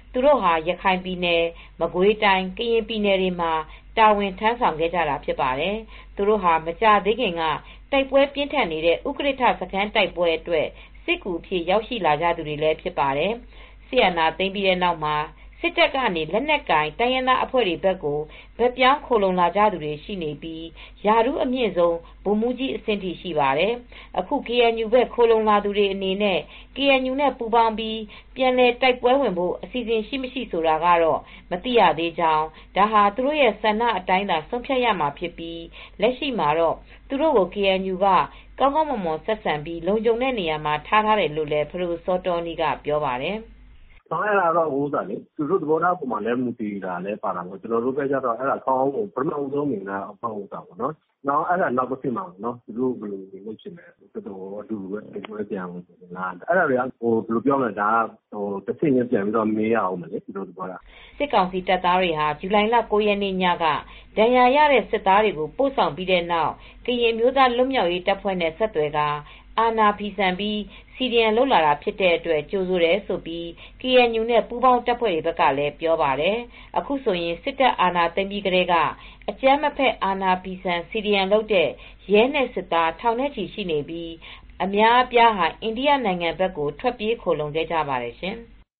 သူတို့ဟာရခိုင်ပြည်နယ်မကွေးတိုင်းကရင်ပြည်နယ်တွေမှာတာဝန်ထမ်းဆောင်ခဲ့ကြတာဖြစ်ပါတယ်သူတို့ဟာမကြသေးခင်ကတိုက်ပွဲပြင်းထန်နေတဲ့ဥက္ကဋ္ဌစခန်းတိုက်ပွဲအတွက်စစ်ကူဖြစ်ရောက်ရှိလာကြသူတွေလည်းဖြစ်ပါတယ်ဆီယနာသိမ့်ပြီးတဲ့နောက်မှာစစ်တပ်ကနေလက်နက်ကင်တိုင်းရင်းသားအဖွဲ့တွေဘက်ကိုဗက်ပြောင်းခိုလုံလာကြသူတွေရှိနေပြီးယာရုအမြင့်ဆုံးဗိုလ်မှူးကြီးအဆင့်ထိရှိပါတယ်အခု ကေအန်ယူ ဘက်ခိုလုံလာသူတွေအနေနဲ့ ကေအန်ယူ နဲ့ပူးပေါင်းပြီးပြန်လည်တိုက်ပွဲဝင်ဖို့အစီအစဉ်ရှိမရှိဆိုတာကတော့မသိရသေးကြောင်းဒါဟာသူတို့ရဲ့ဆန္ဒအတိုင်းသာဆုံးဖြတ်ရမှာဖြစ်ပြီးလက်ရှိမှာတော့သူတို့ကို ကေအန်ယူ ကကောင်းကောင်းမွန်မွန်ဆက်ဆံပြီးလုံခြုံတဲ့နေရာမှာထားထားတယ်လို့လည်းဖရိုစောတော်နီကပြောပါတယ်ဆောင်ရတာတော့ဟိုးစားလေသူတို့သဘောထားပုံမှန်လည်းမူတည်တာလည်းပါတာပေါ့ကျွန်တော်တို့ပဲကြတော့အဲ့ဒါကောင်းအောင်ပထမဦးဆုံးမြင်တာအပေါ့ဟုတ်တာပေါ့နော်နောက်အဲ့ဒါနောက်တစ်ဖြစ်မှာပေါ့နော်သူတို့ဘယ်လိုနေလို့ရှိနေလဲတော်တော်အတူပဲပြောပြန်အောင်လားအဲ့ဒါတွေကဟိုဘယ်လိုပြောမလဲဒါဟိုတစ်ချိန်ချင်းပြန်ပြီးတော့မေးရအောင်မလဲသူတို့သဘောထားစစ်ကောင်စီတပ်သားတွေဟာဇူလိုင်လကိုရက်နေ့ညကဒဏ်ရာရတဲ့စစ်သားတွေကိုပို့ဆောင်ပြီးတဲ့နောက်ကရင်မျိုးသားလွတ်မြောက်ရေးတပ်ဖွဲ့နဲ့ဆက်သွယ်ကအာနာဖီဆန်ပြီးစီဒီအန်လောက်လာတာဖြစ်တဲ့အတွက်ကြိုဆိုတယ်ဆိုပြီး ကေအန်ယူ နဲ့ပူးပေါင်းတပ်ဖွဲ့တွေဘက်ကလည်းပြောပါတယ်အခုဆိုရင်စစ်တပ်အာဏာသိမ်းပြီးကတည်းကအကြမ်းမဖက်အာဏာဖီဆန်စီဒီအန်လောက်တဲ့ရဲနဲ့စစ်သားထောင်ထဲချီရှိနေပြီးအများအပြားဟာအိန္ဒိယနိုင်ငံဘက်ကိုထွက်ပြေးခိုလုံခဲ့ကြပါတယ်ရှင်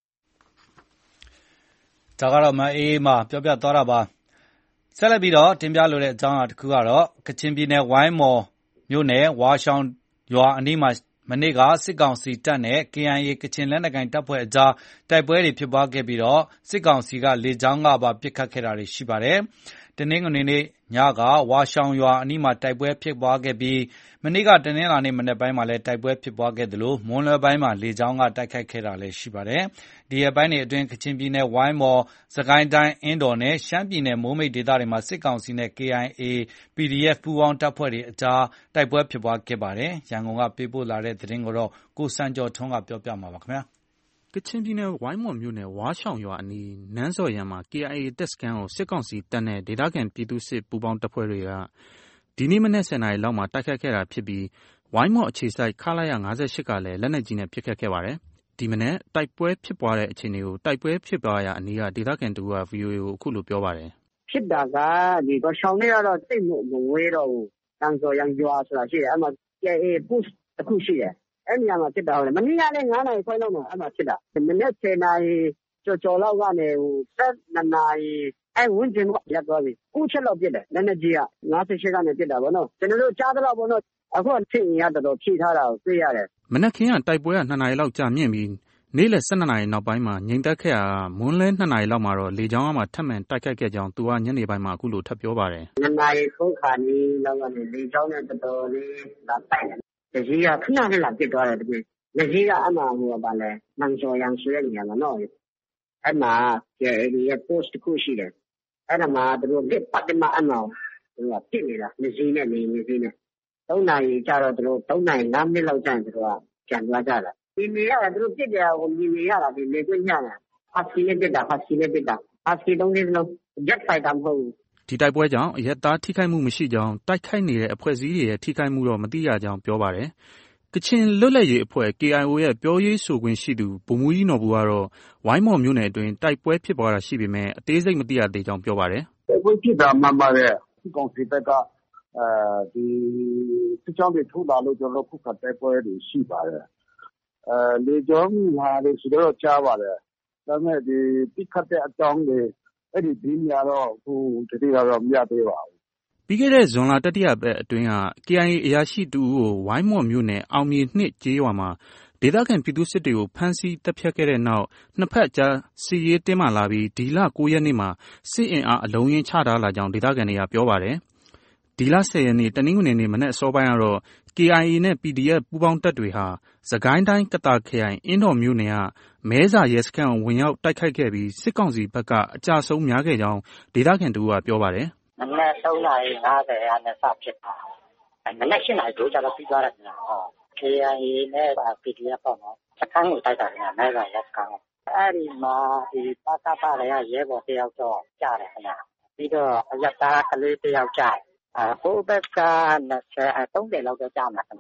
ဒါကတော့မအေးမပြောပြသွားတာပါဆက်လက်ပြီးတော့တင်ပြလိုတဲ့အကြောင်းအရာတစ်ခုကတော့ကချင်ပြည်နယ်ဝိုင်းမော်မြို့နယ်ဝါရှောင်းရွာအနီးမှာမနေ့ကစစ်ကောင်စီတပ်နဲ့ ကေအိုင်အေ ကချင်လက်နက်ကိုင်တပ်ဖွဲ့အကြားတိုက်ပွဲတွေဖြစ်ပွားခဲ့ပြီးတော့စစ်ကောင်စီကလေကြောင်းကပါပစ်ခတ်ခဲ့တာတွေရှိပါတယ်။တနင်္ဂနွေနေ့ညကဝါရှောင်းရွာအနီးမှာတိုက်ပွဲဖြစ်ပွားခဲ့ပြီးမနေ့ကတနင်္လာနေ့မနက်ပိုင်းမှာလည်းတိုက်ပွဲဖြစ်ပွားခဲ့သလိုမွန်းလွဲပိုင်းမှာလေကြောင်းကတိုက်ခိုက်ခဲ့တာလည်းရှိပါတယ်။ဒီရက်ပိုင်းတွေအတွင်းကချင်ပြည်နယ်ဝိုင်းမော်၊စကိုင်းတိုင်းအင်းတော်နဲ့ရှမ်းပြည်နယ်မိုးမိတ်ဒေသတွေမှာစစ်ကောင်စီနဲ့ ကေအိုင်အေ ပီဒီအက်ဖ် ပူးပေါင်းတပ်ဖွဲ့တွေအကြားတိုက်ပွဲဖြစ်ပွားခဲ့ပါတယ်။ရန်ကုန်ကပေးပို့လာတဲ့သတင်းကိုတော့ကိုစံကျော်ထွန်းကပြောပြမှာပါခင်ဗျာ။ကချင်ပြည်နယ်ဝိုင်းမော်မြို့နယ်ဝါရှောင်းရွာအနီးနန်းစော်ရံမှာ ကေအိုင်အေ တပ်စခန်းကိုစစ်ကောင်စီတပ်နဲ့ဒေသခံပြည်သူ့စစ်ပူးပေါင်းတပ်ဖွဲ့တွေကဒီနေ့မနက်ဆယ်နာရီလောက်မှာတိုက်ခိုက်ခဲ့တာဖြစ်ပြီးဝိုင်းမော်အခြေစိုက်ခလာရ၅၈ကလည်းလက်နက်ကြီးနဲ့ပစ်ခတ်ခဲ့ပါတယ်။ဒီမနက်တိုက်ပွဲဖြစ်ပွားတဲ့အခြေအနေကိုတိုက်ပွဲဖြစ်ပွားရာအနီးကဒေသခံတူက ဗွီအိုအေကိုအခုလိုပြောပါတယ်။ဖြစ်တာကဒီဝါရှောင်းနဲ့ကတော့တိတ်မဝေးတော့ဘူး။နန်းစော်ရံရွာဆိုတာရှိတယ်။အဲ့မှာ ကေအိုင်အေ post တစ်ခုရှိတယ်။အဲ့နေရာမှာဖြစ်တာဟုတ်တယ်မနေ့ကလည်းငါးနာရီခွဲလောက်မှာအဲ့မှာဖြစ်တာမနေ့ဆယ်နာရီကျော်ကျော်လောက်ကနေဟိုဆက်နှစ်နာရီအဲ့ဝင်းကျင်တော့ရက်သွားပြီကိုချက်လောက်ပြစ်တယ်လက်နက်ကြီးက၅၈ကနေပြစ်တာဗောနော်ကျွန်တော်တို့ကြားတော့ဗောနော်အခုဖြစ်ရင်ရတော်တော်ဖြည့်ထားတာကိုသိရတယ်မနက်ခင်းကတိုက်ပွဲကနှစ်နာရီလောက်ကြာမြင့်ပြီးနေ့လယ်၁၂နာရီနောက်ပိုင်းမှာငြိမ်သက်ခဲ့တာမွန်းလဲနှစ်နာရီလောက်မှာတော့လေကြောင်းကမှထပ်မံတိုက်ခိုက်ခဲ့ကြောင်းသူကညနေပိုင်းမှာအခုလိုထပ်ပြောပါတယ်နှစ်နာရီခိုးခါနီးလောက်ကနေလေကြောင်းနဲ့တော်တော်လေးလာတိုက်တယ်တကြီးကခဏနဲ့လာပြစ်သွားတယ်တကယ်လက်ကြီးကအမှဟိုပါလဲနန်းစော်ရံဆွဲနေရမှာနော်အဲ့မှာကေအိုင်အေရဲ့ post တစ်ခုရှိတယ်အဲ့ဒါမှသူတို့လက်ပတ်တယ်မှအမှသူကပြစ်နေတာလက်ကြီးနဲ့နေနေသေးတယ်သုံးနာရီကြာတော့သူတို့သုံးနာရီ၅မိနစ်လောက်ကြာရင်သူတို့ကပြန်သွားကြတာဒီနေရတယ်သူတို့ပြစ်တယ်ဟိုမြင်နေရတာဒီလေကွင်းညတာဖတ်စီနဲ့ပြစ်တာဖတ်စီနဲ့ပြစ်တာဖတ်စီသုံးလေးလုံးဂျက်ဖိုက်တာမဟုတ်ဘူးဒီတိုက်ပွဲကြောင့်အရက်သားထိခိုက်မှုမရှိကြောင်းတိုက်ခိုက်နေတဲ့အဖွဲ့အစည်းတွေရဲ့ထိခိုက်မှုတော့မသိရကြောင်းပြောပါတယ်ကချင်လွတ်လပ်ရေးအဖွဲ့ ကေအိုင်အို ရဲ့ပြောရေးဆိုခွင့်ရှိသူဗိုလ်မှူးကြီးနော်ဘူကတော့ဝိုင်းမော်မြို့နယ်အတွင်းတိုက်ပွဲဖြစ်ပွားတာရှိပေမဲ့အသေးစိတ်မသိရသေးကြောင်းပြောပါတယ်။တိုက်ပွဲဖြစ်တာမှန်ပါတယ်။စစ်ကောင်စီဘက်ကအဲဒီစစ်ကြောင်းတွေထိုးလာလို့ကျွန်တော်တို့ခုခံတိုက်ပွဲတွေရှိပါတယ်။အဲလေကြောင်းဟာတွေဆိုတော့ကြားပါတယ်။ဒါပေမဲ့ဒီပြစ်ခတ်တဲ့အကြောင်းတွေအဲ့ဒီဒီနေရာတော့ဟိုတတိယတော့မရသေးပါဘူးပြီးခဲ့တဲ့ဇွန်လတတိယပတ်အတွင်းက ကေအိုင်အေ အရာရှိတူကိုဝိုင်းမော်မြို့နယ်အောင်မြေနှစ်ကျေးရွာမှာဒေသခံပြည်သူစစ်တွေကိုဖမ်းဆီးတပ်ဖြတ်ခဲ့တဲ့နောက်နှစ်ဖက်ကြားစစ်ရေးတင်းမာလာပြီးဒီလ၉ရက်နေ့မှာစစ်အင်အားအလုံးရင်းချထားလာကြောင်းဒေသခံတွေကပြောပါတယ်။ဒီလ၁၀ရက်နေ့တနင်္ဂနွေနေ့မနက်အစောပိုင်းကတော့ ကေအိုင်အေ နဲ့ ပီဒီအက်ဖ် ပူးပေါင်းတပ်တွေဟာစကိုင်းတိုင်းကသာခရိုင်အင်းတော်မြို့နယ်ကမဲစာရဲစခန်းကိုဝင်ရောက်တိုက်ခိုက်ခဲ့ပြီးစစ်ကောင်စီဘက်ကအကြဆုံးများခဲ့ကြောင်းဒေသခံတို့ကပြောပါတယ်။မနက်၃နာရီ၅၀ရာနဲ့စဖြစ်တာမနက်၈နာရီတို့ကျတော့ပြီးသွားတယ်ခင်ဗျာဟော ကေအိုင်အေ နဲ့ ပီဒီအက်ဖ် ပေါ့နော်စခန်းကိုတိုက်တာခင်ဗျာမဲစာရဲစခန်းကိုအဲ့ဒီမှာဒီပါကပတွေကရဲဘော်တယောက်တော့ကြားတယ်ခင်ဗျာပြီးတော့အရက်သားကလေးတယောက်ကြားတယ်ဟိုဘက်က၂၀ ၃၀လောက်တော့ကြားမှာခင်ဗျာပ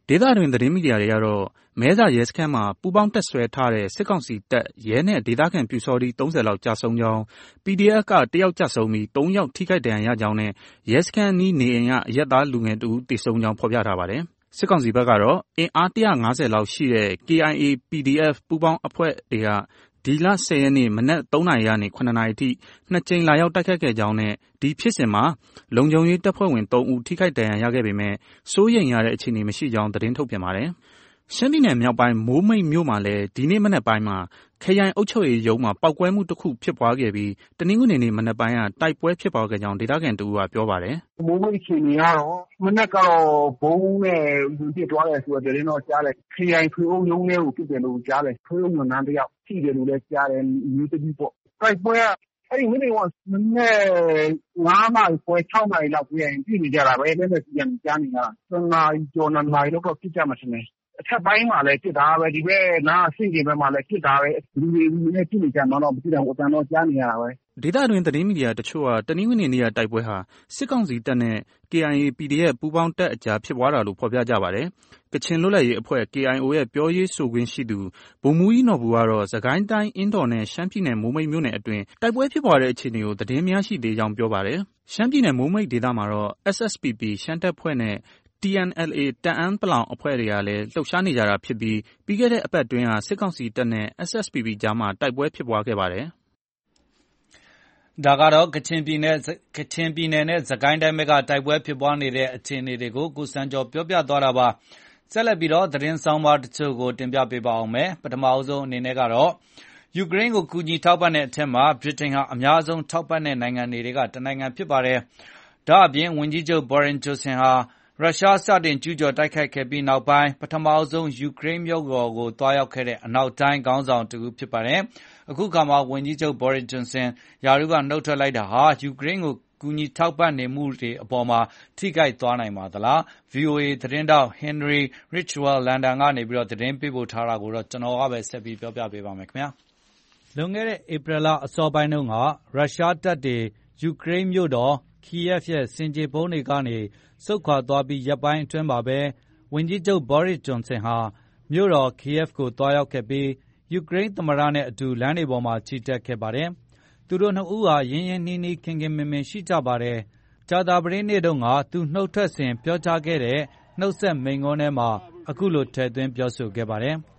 ဒေသတွင်သတင်းမီဒီယာတွေကတော့မဲဆာရဲစခန်းမှာပူးပေါင်းတပ်ဆွဲထားတဲ့စစ်ကောင်စီတပ်ရဲနဲ့ဒေသခံပြူစောတိသုံးဆယ်လောက်ကြာဆုံးကြောင်း ပီဒီအက်ဖ် ကတယောက်ကြာဆုံးပြီးသုံးယောက်ထိခိုက်ဒဏ်ရာရကြောင်းနဲ့ရဲစခန်းနီးနေအိမ်ကအရပ်သားလူငယ်တဦးသေဆုံးကြောင်းဖော်ပြထားပါတယ်။စစ်ကောင်စီဘက်ကတော့အင်အားတစ်ရာငါးဆယ်လောက်ရှိတဲ့ ကေအိုင်အေ ပီဒီအက်ဖ် ပူးပေါင်းအဖွဲ့တွေကဒီလဆယ်ရက်နေ့မနက်သုံးနာရီကနေခုနှစ်နာရီအထိနှစ်ကြိမ်လာရောက်တိုက်ခိုက်ခဲ့ကြောင်းနဲ့ဒီဖြစ်စဉ်မှာလုံခြုံရေးတပ်ဖွဲ့ဝင်သုံးဦးထိခိုက်ဒဏ်ရာရခဲ့ပေမဲ့စိုးရိမ်ရတဲ့အခြေအနေမရှိကြောင်းသတင်းထုတ်ပြန်ပါတယ်။ရှမ်းပြည်နယ်မြောက်ပိုင်းမိုးမိတ်မြို့မှာလည်းဒီနေ့မနက်ပိုင်းမှာခရိုင်အုပ်ချုပ်ရေးရုံးမှာပောက်ကွဲမှုတစ်ခုဖြစ်ပွားခဲ့ပြီးတနင်္ဂနွေနေ့မနက်ပိုင်းကတိုက်ပွဲဖြစ်ပွားခဲ့ကြောင်းဒေသခံတဦးကပြောပါတယ်။မိုးမိတ်အခြေအနေကတော့မနက်ကတော့ဘုံနဲ့ဝင်ပစ်သွားတယ်ဆိုတော့တရင်တော့ကြားတယ်ခရိုင်ထွေအုပ်ရုံးထဲကိုပြစ်တယ်လို့ကြားတယ်ထွေအုပ်ဝန်ထမ်းတယောက်ထိတယ်လို့လည်းကြားတယ်မျိုးတတိပေါ့တိုက်ပွဲကအဲ့ဒီမင်းကမနေ့ငါးနာရီခွဲခြောက်နာရီလောက်ပြန်ပြည်နေကြတာပဲလည်းလည်းပြန်ကြားနေတာစနာကျော်နာရီလောက်တော့ပြစ်ကြမှာရှင်အထက်ပိုင်းမှာလည်းဖြစ်တာပဲဒီဘက်နားဆင့်ကျင်ဘက်မှာလည်းဖြစ်တာပဲလူတွေနဲ့ဖြစ်နေကြတော့တော့မဖြစ်တော့အတန်တော့ကြားနေရတာပဲဒေသတွင်သတင်းမီဒီယာတချို့ကတနင်္ဂနွေနေ့ကတိုက်ပွဲဟာစစ်ကောင်စီတပ်နဲ့ ကေအိုင်အေ ပီဒီအက်ဖ် ပူးပေါင်းတပ်အကြားဖြစ်ပွားတာလို့ဖော်ပြကြပါတယ်။ကချင်လွတ်လပ်ရေးအဖွဲ့ ကေအိုင်အို ရဲ့ပြောရေးဆိုခွင့်ရှိသူဗိုလ်မှူးကြီးနော်ဘူကတော့စကိုင်းတိုင်းအင်းတော်နဲ့ရှမ်းပြည်နယ်မိုးမိတ်မြို့နယ်အတွင်းတိုက်ပွဲဖြစ်ပွားတဲ့အခြေအနေကိုသတင်းများရှိသေးကြောင်းပြောပါတယ်။ရှမ်းပြည်နယ်မိုးမိတ်ဒေသမှာတော့ အက်စ် အက်စ် ပီ ပီ ရှမ်းတပ်ဖွဲ့နဲ့တီ အန် အယ်လ် အေ တအန်းပလောင်အဖွဲ့တွေကလည်းလှုပ်ရှားနေကြတာဖြစ်ပြီးပြီးခဲ့တဲ့အပတ်အတွင်းကစစ်ကောင်စီတပ်နဲ့ အက်စ် အက်စ် ပီ ပီ ကြားမှာတိုက်ပွဲဖြစ်ပွားခဲ့ပါတယ်။ဒါကတော့ကချင်ပြည်နယ်ကချင်ပြည်နယ်နဲ့စကိုင်းတိုင်းဘက်ကတိုက်ပွဲဖြစ်ပွားနေတဲ့အခြေအနေတွေကိုကိုစံကျော်ပြောပြသွားတာပါ။ဆက်လက်ပြီးတော့သတင်းဆောင်ပါတချို့ကိုတင်ပြပေးပါအောင်မယ်။ပထမအဆုံးအနေနဲ့ကတော့ယူကရိန်းကိုကူညီထောက်ပံ့တဲ့အထက်မှာဗြိတိန်ဟာအများဆုံးထောက်ပံ့တဲ့နိုင်ငံတွေကတနိုင်ငံဖြစ်ပါတယ်။ဒါအပြင်ဝန်ကြီးချုပ်ဘော်ရင်ဂျွန်ဆင်ဟာရုရှားစတင်ကျူးကျော်တိုက်ခိုက်ခဲ့ပြီးနောက်ပိုင်းပထမဆုံးယူကရိန်းမြို့တော်ကိုတွားရောက်ခဲ့တဲ့အနောက်တိုင်းခေါင်းဆောင်တူဖြစ်ပါတယ်။အခုခါမှာဝန်ကြီးချုပ်ဘော်ရင်ဂျွန်ဆင်ယာရုကနှုတ်ထွက်လိုက်တာဟာယူကရိန်းကိုကူညီထောက်ပံ့နေမှုတွေအပေါ်မှာထိခိုက်သွားနိုင်ပါသလား။ ဗွီအိုအေသတင်းတောက်ဟင်နရီရစ်ချ်ဝဲလ်လန်ဒန်ကနေပြီးတော့သတင်းပေးပို့ထားတာကိုတော့ကျွန်တော်ကပဲဆက်ပြီးပြောပြပေးပါမယ်ခင်ဗျာ။လွန်ခဲ့တဲ့ဧပြီလအစောပိုင်းတုန်းကရုရှားတပ်တွေယူကရိန်းမြို့တော်ကီယက်ရဲ့စင်ကြေပုံးတွေကနေဆုတ်ခွာသွားပြီးရက်ပိုင်းအတွင်းမှာပဲဝန်ကြီးချုပ်ဘော်ရစ်ဂျွန်ဆင်ဟာမြို့တော်ကီယက်ကိုတွားရောက်ခဲ့ပြီးယူကရိန်းသမ္မတနဲ့အတူလမ်းတွေပေါ်မှာချီတက်ခဲ့ပါတယ်။သူတို့နှစ်ဦးဟာရင်းရင်းနှီးနှီးခင်ခင်မင်မင်ရှိကြပါတယ်။ကြာသပတေးနေ့တုန်းကသူနှုတ်ထွက်စဉ်ပြောကြားခဲ့တဲ့နှုတ်ဆက်မိန့်ခွန်းထဲမှာအခုလိုထည့်သွင်းပြောဆိုခဲ့ပါတယ်။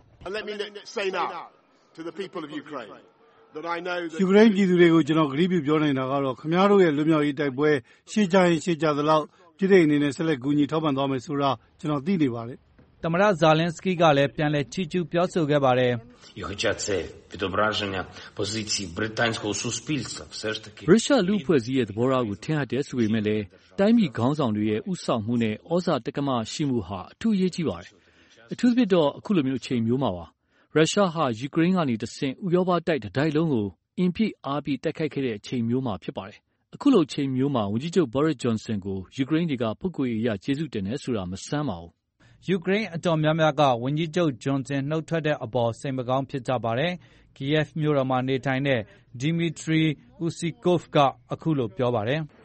ယူကရိန်းပြည်သူတွေကိုကျွန်တော်ကတိပြုပြောနေတာကတော့ခင်ဗျားတို့ရဲ့လွတ်မြောက်ရေးတိုက်ပွဲရှေ့ကြရင်ရှေ့ကြသလောက်ပြည်ထောင်အနေနဲ့ဆက်လက်ကူညီထောက်ပံ့သွားမယ်ဆိုတာကျွန်တော်သိနေပါတယ်။သမ္မတဇာလင်းစကီးကလည်းပြန်လည်ချီးကျူးပြောဆိုခဲ့ပါတယ်။ရုရှားလူ့အဖွဲ့အစည်းရဲ့သဘောထားကိုထင်ဟပ်တယ်ဆိုပေမဲ့လည်းတိုင်းပြည်ခေါင်းဆောင်တွေရဲ့ဥဆောင်မှုနဲ့ဩဇာတက္ကမရှိမှုဟာအထူးအရေးကြီးပါတယ်။အထူးသဖြင့်တော့အခုလိုမျိုးအချိန်မျိုးမှာပါ။ရုရှားဟာယူကရိန်းကနေတဆင့်ဥရောပတိုက်တစ်တိုင်းလုံးကိုအင်ပြည့်အားပြည့်တိုက်ခိုက်ခဲ့တဲ့အချိန်မျိုးမှာဖြစ်ပါတယ်။အခုလိုအချိန်မျိုးမှာဝန်ကြီးချုပ်ဘော်ရစ်ဂျွန်ဆင်ကိုယူကရိန်းတွေကပုဂ္ဂိုလ်ရေးအရကျေးဇူးတင်တယ်ဆိုတာမဆန်းပါဘူး။ယူကရိန်းအတော်များများကဝန်ကြီးချုပ်ဂျွန်ဆင်နှုတ်ထွက်တဲ့အပေါ်စိတ်မကောင်းဖြစ်ကြပါတယ်။ကီယက်မြို့တော်မှာနေထိုင်တဲ့ဒီမီထရီအူစီကော့ဖ်ကအခုလိုပြောပါတယ်။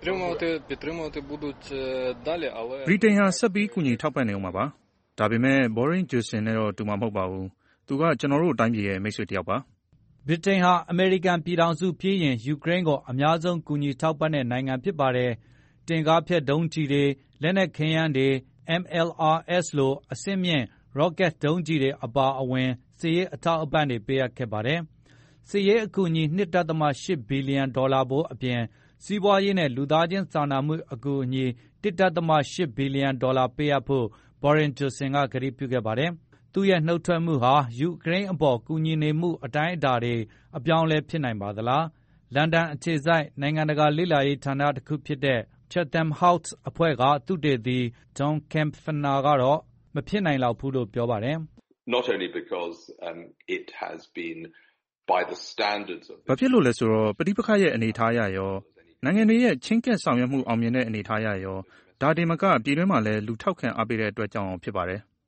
ဗြိတိန်ဟာဆက်ပြီးကူညီထောက်ပံ့နေဦးမှာပါ။ဒါပေမဲ့ဘော်ရင်ဂျွန်ဆင်နဲ့တော့တူမှာမဟုတ်ပါဘူး။သူကကျွန်တော်တို့တိုင်းပြည်ရဲ့မိတ်ဆွေတစ်ယောက်ပါ။ဗြိတိန်ဟာအမေရိကန်ပြည်ထောင်စုပြီးရင်ယူကရိန်းကိုအများဆုံးကူညီထောက်ပံ့တဲ့နိုင်ငံဖြစ်ပါတယ်။တင်ကားဖြတ်ဒုံးကျည်တွေလက်နက်ခဲယမ်းတွေ အမ် အယ်လ် အာ အက်စ် လိုအဆင့်မြင့်ရော့ကက်ဒုံးကျည်တွေအပါအဝင်စစ်ရေးအထောက်အပံ့တွေပေးအပ်ခဲ့ပါတယ်။စစ်ရေးအကူအညီ ၂ ဒသမ ၈ ဘီလီယံဒေါ်လာဖိုးအပြင်စီးပွားရေးနဲ့လူသားချင်းစာနာမှုအကူအညီ ၁ ဒသမ ၈ ဘီလီယံဒေါ်လာပေးအပ်ဖို့ဘော်ရင်ဂျွန်ဆင်ကကတိပြုခဲ့ပါတယ်။သူ့ရဲ့နှုတ်ထွက်မှုဟာယူကရိန်းအပေါ်ကူညီနေမှုအတိုင်းအတာတွေအပြောင်းအလဲဖြစ်နိုင်ပါသလား။လန်ဒန်အခြေစိုက်နိုင်ငံတကာလေ့လာရေးဌာနတစ်ခုဖြစ်တဲ့ Chatham House အဖွဲ့ကသုတေသီဂျွန်ကမ်ဖနာကတော့မဖြစ်နိုင်လောက်ဘူးလို့ပြောပါတယ်။ Not only because um, it has been by the standards of ဘာဖြစ်လို့လဲဆိုတော့ပဋိပက္ခရဲ့အနေအထားအရရောနိုင်ငံတွေရဲ့ချင်းကပ်ဆောင်ရွက်မှုအောင်မြင်တဲ့အနေအထားအရရောဒါတင်မကပြည်တွင်းမှာလည်းလူထောက်ခံအားပေးတဲ့အတွက်ကြောင့်ဖြစ်ပါတယ်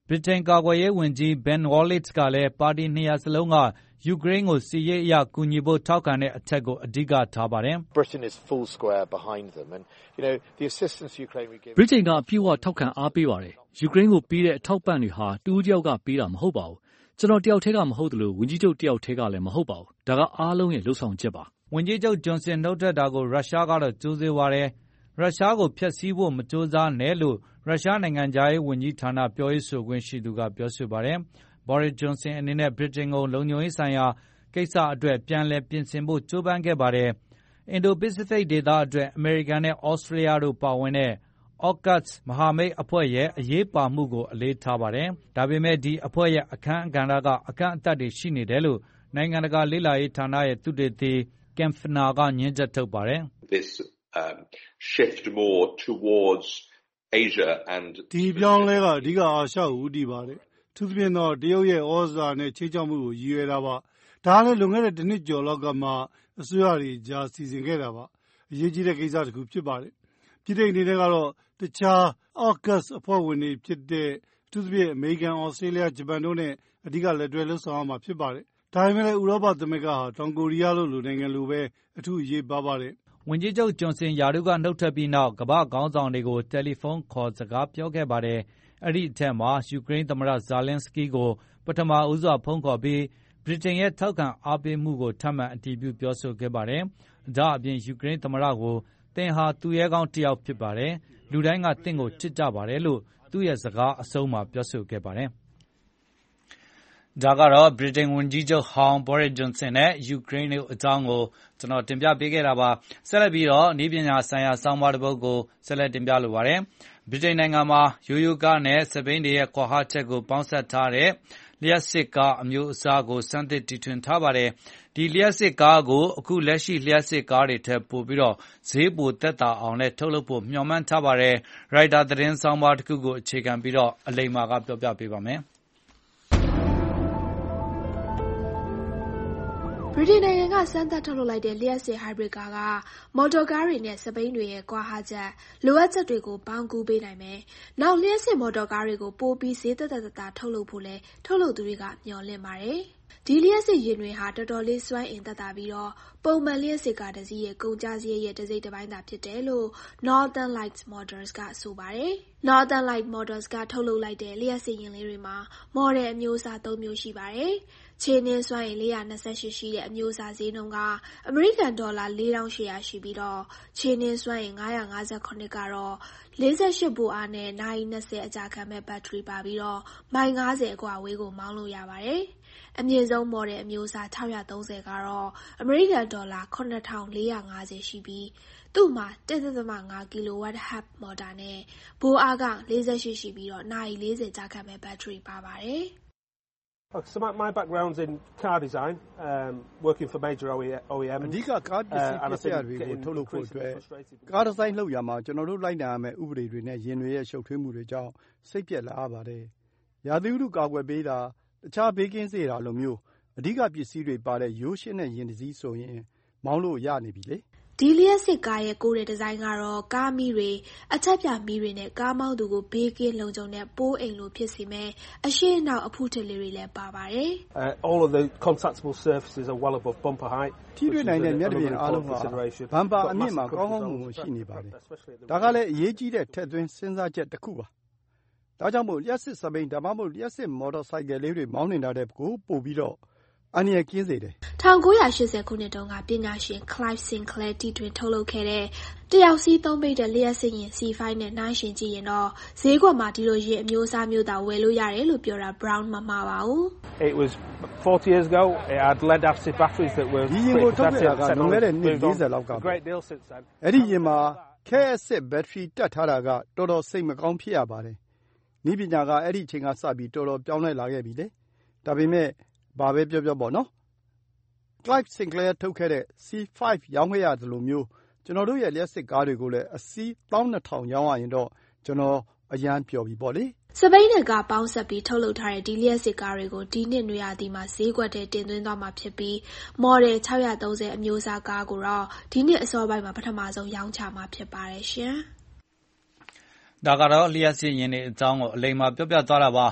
ဗြိတိန်ကာကွယ်ရေးဝန်ကြီး Ben Wallace ကလည်းပါတီနှစ်ရပ်စလုံးကယူကရိန်းကိုစစ်ရေးအရကူညီဖို့ထောက်ခံတဲ့အချက်ကိုအဓိကထားပါတယ်။ Britain is full square behind them and you know the assistance Ukraine we give ဗြိတိန်ကအပြည့်အဝထောက်ခံအားပေးပါတယ်။ယူကရိန်းကိုပေးတဲ့အထောက်ပံ့တွေဟာတူးတယောက်ကပေးတာမဟုတ်ပါဘူး။ကျွန်တော်တယောက်တည်းကမဟုတ်သလိုဝန်ကြီးချုပ်တယောက်တည်းကလည်းမဟုတ်ပါဘူး။ဒါကအားလုံးရဲ့လှုပ်ဆောင်ချက်ပါ။ဝန်ကြီးချုပ်ဂျွန်ဆင်နှုတ်ထွက်တာကိုရုရှားကတော့ကြိုးစားပါတယ်။ရုရှားကိုဖျက်ဆီးဖို့မကြိုးစားနဲ့လို့ရုရှားနိုင်ငံသားရေးဝန်ကြီးဌာနပြောရေးဆိုခွင့်ရှိသူကပြောဆိုပါတယ်။ Boris Johnson အနေနဲ့ဗြိတိန်ကိုလုံခြုံရေးဆိုင်ရာကိစ္စအတွက်ပြန်လည်ပြင်ဆင်ဖို့ကြိုးပမ်းခဲ့ပါတယ်။ အင်ဒိုပစိဖိတ်ဒေသအတွက်အမေရိကန်နဲ့ဩစတြေးလျတို့ပါဝင်တဲ့ အော့ကာ့စ်မဟာမိတ်အဖွဲ့ရဲ့အရေးပါမှုကိုအလေးထားပါတယ်။ဒါပေမဲ့ဒီအဖွဲ့ရဲ့အခန်းကဏ္ဍကအကန့်အသတ်တွေရှိနေတယ်လို့နိုင်ငံတကာလေ့လာရေးဌာနရဲ့သုတေသီ Kempfner ကညွှန်ချက်ထုတ်ပါတယ်။ This um, shift more towards Asia and ဒီပြောင်းလဲကအဓိကအာရှကိုဦးတည်ပါတယ်။သူသဖြင့်တော့တရုတ်ရဲ့ဩဇာနဲ့ချိတ်ချောက်မှုကိုရည်ရွယ်တာပါ။ဒါလည်းလွန်ခဲ့တဲ့တစ်နှစ်ကျော်လောက်ကမှအစိုးရတွေကြားစီစဉ်ခဲ့တာပါ။အရေးကြီးတဲ့ကိစ္စတစ်ခုဖြစ်ပါတယ်။ပြည်ထောင်အနေနဲ့ကတော့တခြား အော့ကာ့စ်အဖွဲ့ဝင်တွေဖြစ်တဲ့သူသဖြင့်အမေရိကန်၊ဩစတြေးလျ၊ဂျပန်တို့နဲ့အဓိကလက်တွဲလှုပ်ဆောင်ရမှာဖြစ်ပါတယ်။ဒါပေမဲ့လည်းဥရောပသမဂ္ဂဟာတောင်ကိုရီးယားလိုလူနိုင်ငံလိုပဲအထူးအရေးပါပါတယ်။ဝန်ကြီးချုပ်ဂျွန်ဆင်ရာထူးကနှုတ်ထွက်ပြီးနောက်ကမ္ဘာခေါင်းဆောင်တွေကိုတယ်လီဖုန်းခေါ်စကားပြောခဲ့ပါတယ်။အဲ့ဒီအထက်မှာယူကရိန်းသမ္မတဇာလင်းစကီးကိုပထမဦးစွာဖုန်းခေါ်ပြီးဗြိတိန်ရဲ့ထောက်ခံအားပေးမှုကိုထပ်မံအတည်ပြုပြောဆိုခဲ့ပါတယ်။ဒါအပြင်ယူကရိန်းသမ္မတကိုသင်ဟာသူရဲကောင်းတစ်ယောက်ဖြစ်ပါတယ်။လူတိုင်းကသင်ကိုချစ်ကြပါတယ်လို့သူ့ရဲ့စကားအဆုံးမှာပြောဆိုခဲ့ပါတယ်။ဒါကတော့ဗြိတိန်ဝန်ကြီးချုပ်ဟောင်း Boris Johnson နဲ့ယူကရိန်းအကြောင်းကိုကျွန်တော်တင်ပြပေးခဲ့တာပါ။ဆက်လက်ပြီးတော့နည်းပညာဆိုင်ရာဆောင်းပါးတစ်ပုဒ်ကိုဆက်လက်တင်ပြလိုပါတယ်။ဗြိတိန်နိုင်ငံမှာရိုးရိုးကားနဲ့စပိန်တွေရဲ့ကွာဟချက်ကိုပေါင်းစပ်ထားတဲ့လျှပ်စစ်ကားအမျိုးအစားကိုစမ်းသစ်တီထွင်ထားပါတယ်။ဒီလျှပ်စစ်ကားကိုအခုလက်ရှိလျှပ်စစ်ကားတွေထက်ပိုပြီးတော့ဈေးပိုသက်သာအောင်နဲ့ထုတ်လုပ်ဖို့မျှော်မှန်းထားပါတယ်။ ရိုက်တာသတင်းဆောင်းပါးတစ်ခုကိုအခြေခံပြီးတော့အလိမ္မာကပြောပြပေးပါမယ်။ဗြိတိန်နိုင်ငံကစမ်းသပ်ထုတ်လုပ်လိုက်တဲ့လျှပ်စစ် hybrid ကားကမော်တော်ကားတွေနဲ့စပိန်တွေရဲ့ကွာဟချက်လိုအပ်ချက်တွေကိုပေါင်းကူးပေးနိုင်မယ်။နောက်လျှပ်စစ်မော်တော်ကားတွေကိုပိုပြီးဈေးသက်သက်သာသာထုတ်လုပ်ဖို့လဲထုတ်လုပ်သူတွေကမျှော်လင့်ပါတယ်။ဒီလျှပ်စစ်ယာဉ်တွေဟာတော်တော်လေးစွမ်းအင်သက်သာပြီးတော့ပုံမှန်လျှပ်စစ်ကားတစ်စီးရဲ့ကုန်ကျစရိတ်ရဲ့တစ်စိတ်တစ်ပိုင်းသာဖြစ်တယ်လို့ Northern Lights Motors ကဆိုပါတယ်။ Northern Lights Motors ကထုတ်လုပ်လိုက်တဲ့လျှပ်စစ်ယာဉ်လေးတွေမှာမော်ဒယ်အမျိုးအစားသုံးမျိုးရှိပါတယ်။ခြေနှင်းစွမ်းအင်လေးရာ၂၈ရှိတဲ့အမျိုးအစားဈေးနှုန်းကအမေရိကန်ဒေါ်လာ၄ထောင်၈ရာရှိပြီးတော့ခြေနှင်းစွမ်းအင်၅ရာ၅၇ကတော့၄၈ဗို့အားနဲ့နာရီ၂၀အကြာခံမဲ့ဘက်ထရီပါပြီးတော့မိုင်၅၀အကွာအဝေးကိုမောင်းလို့ရပါတယ်။အမြင့်ဆုံးမော်ဒယ်အမျိုးအစား၆၃၀ကတော့အမေရိကန်ဒေါ်လာ၇ထောင်၄ရာ၅ဆယ်ရှိပြီးသူ့မှာ၁.၅ကီလိုဝတ်ဟပ်မော်တာနဲ့ဘိုးအားက၄၈ရှိပြီးတော့နာရီ၄၀ကြာခံမဲ့ဘက်ထရီပါပါတယ်။ So my, my background's in car design, um, working for major O E Ms. အဓိကကားပစ္စည်းပစ္စည်းတွေကိုထုတ်လုပ်ဖို့အတွက်ကားဒီဇိုင်းလုပ်ရမှာကျွန်တော်တို့လိုက်နာရမယ့်ဥပဒေတွေနဲ့ယာဉ်တွေရဲ့ရှုပ်ထွေးမှုတွေကြောင့်စိတ်ပြက်လာရပါတယ်။ရာသီဥတုကာကွယ်ပေးတာတခြားဘေးကင်းစေတာလိုမျိုးအဓိကပစ္စည်းတွေပါတဲ့ရိုးရှင်းတဲ့ယာဉ်တစ်စီးဆိုရင်မောင်းလို့ရနေပြီလေ။ဒီလျှပ်စစ်ကားရဲ့ကိုယ်တဲ့ဒီဇိုင်းကတော့ကားမီးတွေအထက်ပြမီးတွေနဲ့ကားမောင်းသူကိုဘေးကင်းလုံခြုံတဲ့ပိုးအိမ်လိုဖြစ်စေမယ်အရှိအနောက်အဖုထစ်လေးတွေလည်းပါပါတယ်။ All of the contactable surfaces are well above bumper height. ထိတွေ့နိုင်တဲ့မျက်နှာပြင်အားလုံးဟာဘမ်ပါအမြင့်မှာကောင်းကောင်းမွန်မွန်ရှိနေပါတယ်။ဒါကလည်းအရေးကြီးတဲ့ထည့်သွင်းစဉ်းစားချက်တစ်ခုပါ။ဒါကြောင့်မို့လျှပ်စစ်စပိန်ဒါမှမဟုတ်လျှပ်စစ်မော်တော်ဆိုင်ကယ်လေးတွေမောင်းနေတာတဲ့ကိုပို့ပြီးတော့အန္တရာယ်ကင်းစေတယ်။၁၉၈၀ခုနှစ်တုန်းကပညာရှင် Clive Sinclair တီထွင်ထုတ်လုပ်ခဲ့တဲ့တယောက်စီးသုံးပိတ်တဲ့လျှပ်စစ်ယာဉ် C ဖိုင် နဲ့နှိုင်းယှဉ်ကြည့်ရင်တော့ဈေးကွက်မှာဒီလိုယာဉ်အမျိုးအစားမျိုးသာဝယ်လို့ရတယ်လို့ပြောတာ Brown မမှားပါဘူး။ It was forty years ago. It had lead acid batteries that were ဒီယာဉ်ကိုထုတ်ခဲ့တာကလွန်ခဲ့တဲ့နှစ်၄၀လောက်ကအဲ့ဒီယာဉ်မှာခဲအက်ဆစ်ဘက်ထရီတက်ထားတာကတော်တော်စိတ်မကောင်းဖြစ်ရပါတယ်။နည်းပညာကအဲ့ဒီအချိန်ကစပြီးတော်တော်ပြောင်းလဲလာခဲ့ပြီလေ။ဒါပေမဲ့ဘာပဲပြောပြောပေါ့နော်။ Clive Sinclair ထုတ်ခဲ့တဲ့ C ဖိုင်ရောင်းခဲ့ရသလိုမျိုးကျွန်တော်တို့ရဲ့လျှပ်စစ်ကားတွေကိုလည်းအစီး၁၂ထောင်ရောင်းရရင်တော့ကျွန်တော်အရန်ပျော်ပြီပေါ့လေ။စပိန်နဲ့ကပေါင်းဆက်ပြီးထုတ်လုပ်ထားတဲ့ဒီလျှပ်စစ်ကားတွေကိုဒီနှစ်နွေရာသီမှာဈေးကွက်ထဲတင်သွင်းသွားမှာဖြစ်ပြီးမော်ဒယ်၆၃၀အမျိုးအစားကားကိုတော့ဒီနှစ်အစောပိုင်းမှာပထမဆုံးရောင်းချမှာဖြစ်ပါတယ်ရှင်။ဒါကတော့လျှပ်စစ်ယာဉ်တွေအကြောင်းကိုအလိမ္မာပြောပြသွားတာပါ။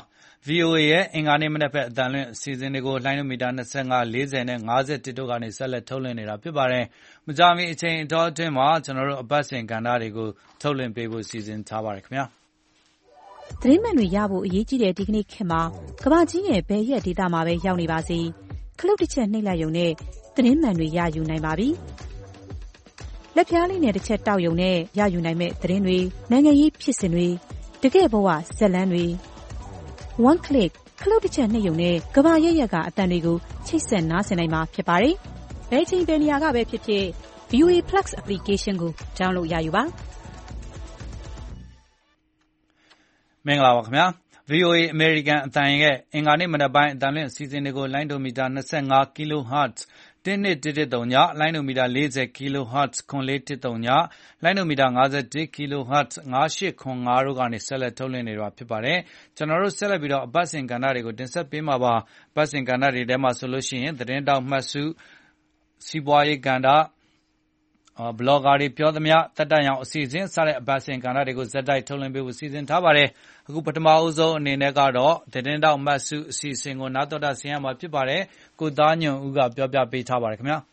ဗွီအိုအေ ရဲ့အင်္ဂါနေ့မနက်ဘက်အသံလွှင့်အစီအစဉ်တွေကိုလိုင်းနိုမီတာ၂၅၊၄၀နဲ့၅၁တို့ကနေဆက်လက်ထုတ်လွှင့်နေတာဖြစ်ပါတယ်။မကြာမီအချိန်အတောအတွင်းမှာကျွန်တော်တို့အပတ်စဉ်ကဏ္ဍတွေကိုထုတ်လွှင့်ပေးဖို့စီစဉ်ထားပါတယ်ခင်ဗျာ။သတင်းမှန်တွေရဖို့အရေးကြီးတဲ့ဒီကနေ့ခေတ်မှာကမ္ဘာကြီးရဲ့ဘယ်ရက်ဒေသမှာပဲရောက်နေပါစေခလုတ်တစ်ချက်နှိပ်လိုက်ရုံနဲ့သတင်းမှန်တွေရယူနိုင်ပါပြီ။လက်ပြားလေးနဲ့တစ်ချက်တောက်ရုံနဲ့ရယူနိုင်မဲ့သတင်းတွေနိုင်ငံရေးဖြစ်စဉ်တွေတကယ့်ဘဝဇာတ်လမ်းတွေ one click ခလုတ်တစ်ချက်နှိပ်ရုံနဲ့ကမ္ဘာရဲ့ရက်ကအတန်တွေကိုချိတ်ဆက်နားဆင်နိုင်မှာဖြစ်ပါတယ်။ဘယ်ချိန်ဘယ်နေရာကပဲဖြစ်ဖြစ် ဗီ အို အေ Plus application ကို download ရယူပါမင်္ဂလာပါခင်ဗျာ ဗွီအိုအေ အမေရိကန်အသံရဲ့အင်္ဂါနေ့မနက်ပိုင်းအသံလွှင့်အစီအစဉ်တွေကိုလိုင်းဒိုမီတာ၂၅ kHz တစ် ၂ ၁ ၁ ၃ ညလိုင်းဒိုမီတာ၄၀ kHz ခွန်လေး ၁ ၃ ညလိုင်းဒိုမီတာ၅၁ kHz ၅၈ခွန်၅တို့ကနေဆက်လက်ထုတ်လွှင့်နေတာဖြစ်ပါတယ်။ကျွန်တော်တို့ဆက်လက်ပြီးတော့အပတ်စဉ်ကဏ္ဍတွေကိုတင်ဆက်ပေးမှာပါ။အပတ်စဉ်ကဏ္ဍတွေထဲမှာဆိုလို့ရှိရင်သတင်းတောက်မှတ်စုစီးပွားရေးကဏ္ဍဘလော့ဂါတွေပြောသမျှတက်တန့်ရောင်အစီအစဉ်စတဲ့အပတ်စဉ်ကဏ္ဍတွေကိုဇက်တိုက်ထုတ်လွှင့်ပေးဖို့စီစဉ်ထားပါတယ်။အခုပထမအဦးဆုံးအနေနဲ့ကတော့သတင်းတောက်မှတ်စုအစီအစဉ်ကိုနားတော်တာဆင်ရမှာဖြစ်ပါတယ်။ကိုသားညွန့်ဦးကပြောပြပေးထားပါတယ်ခင်ဗျာ။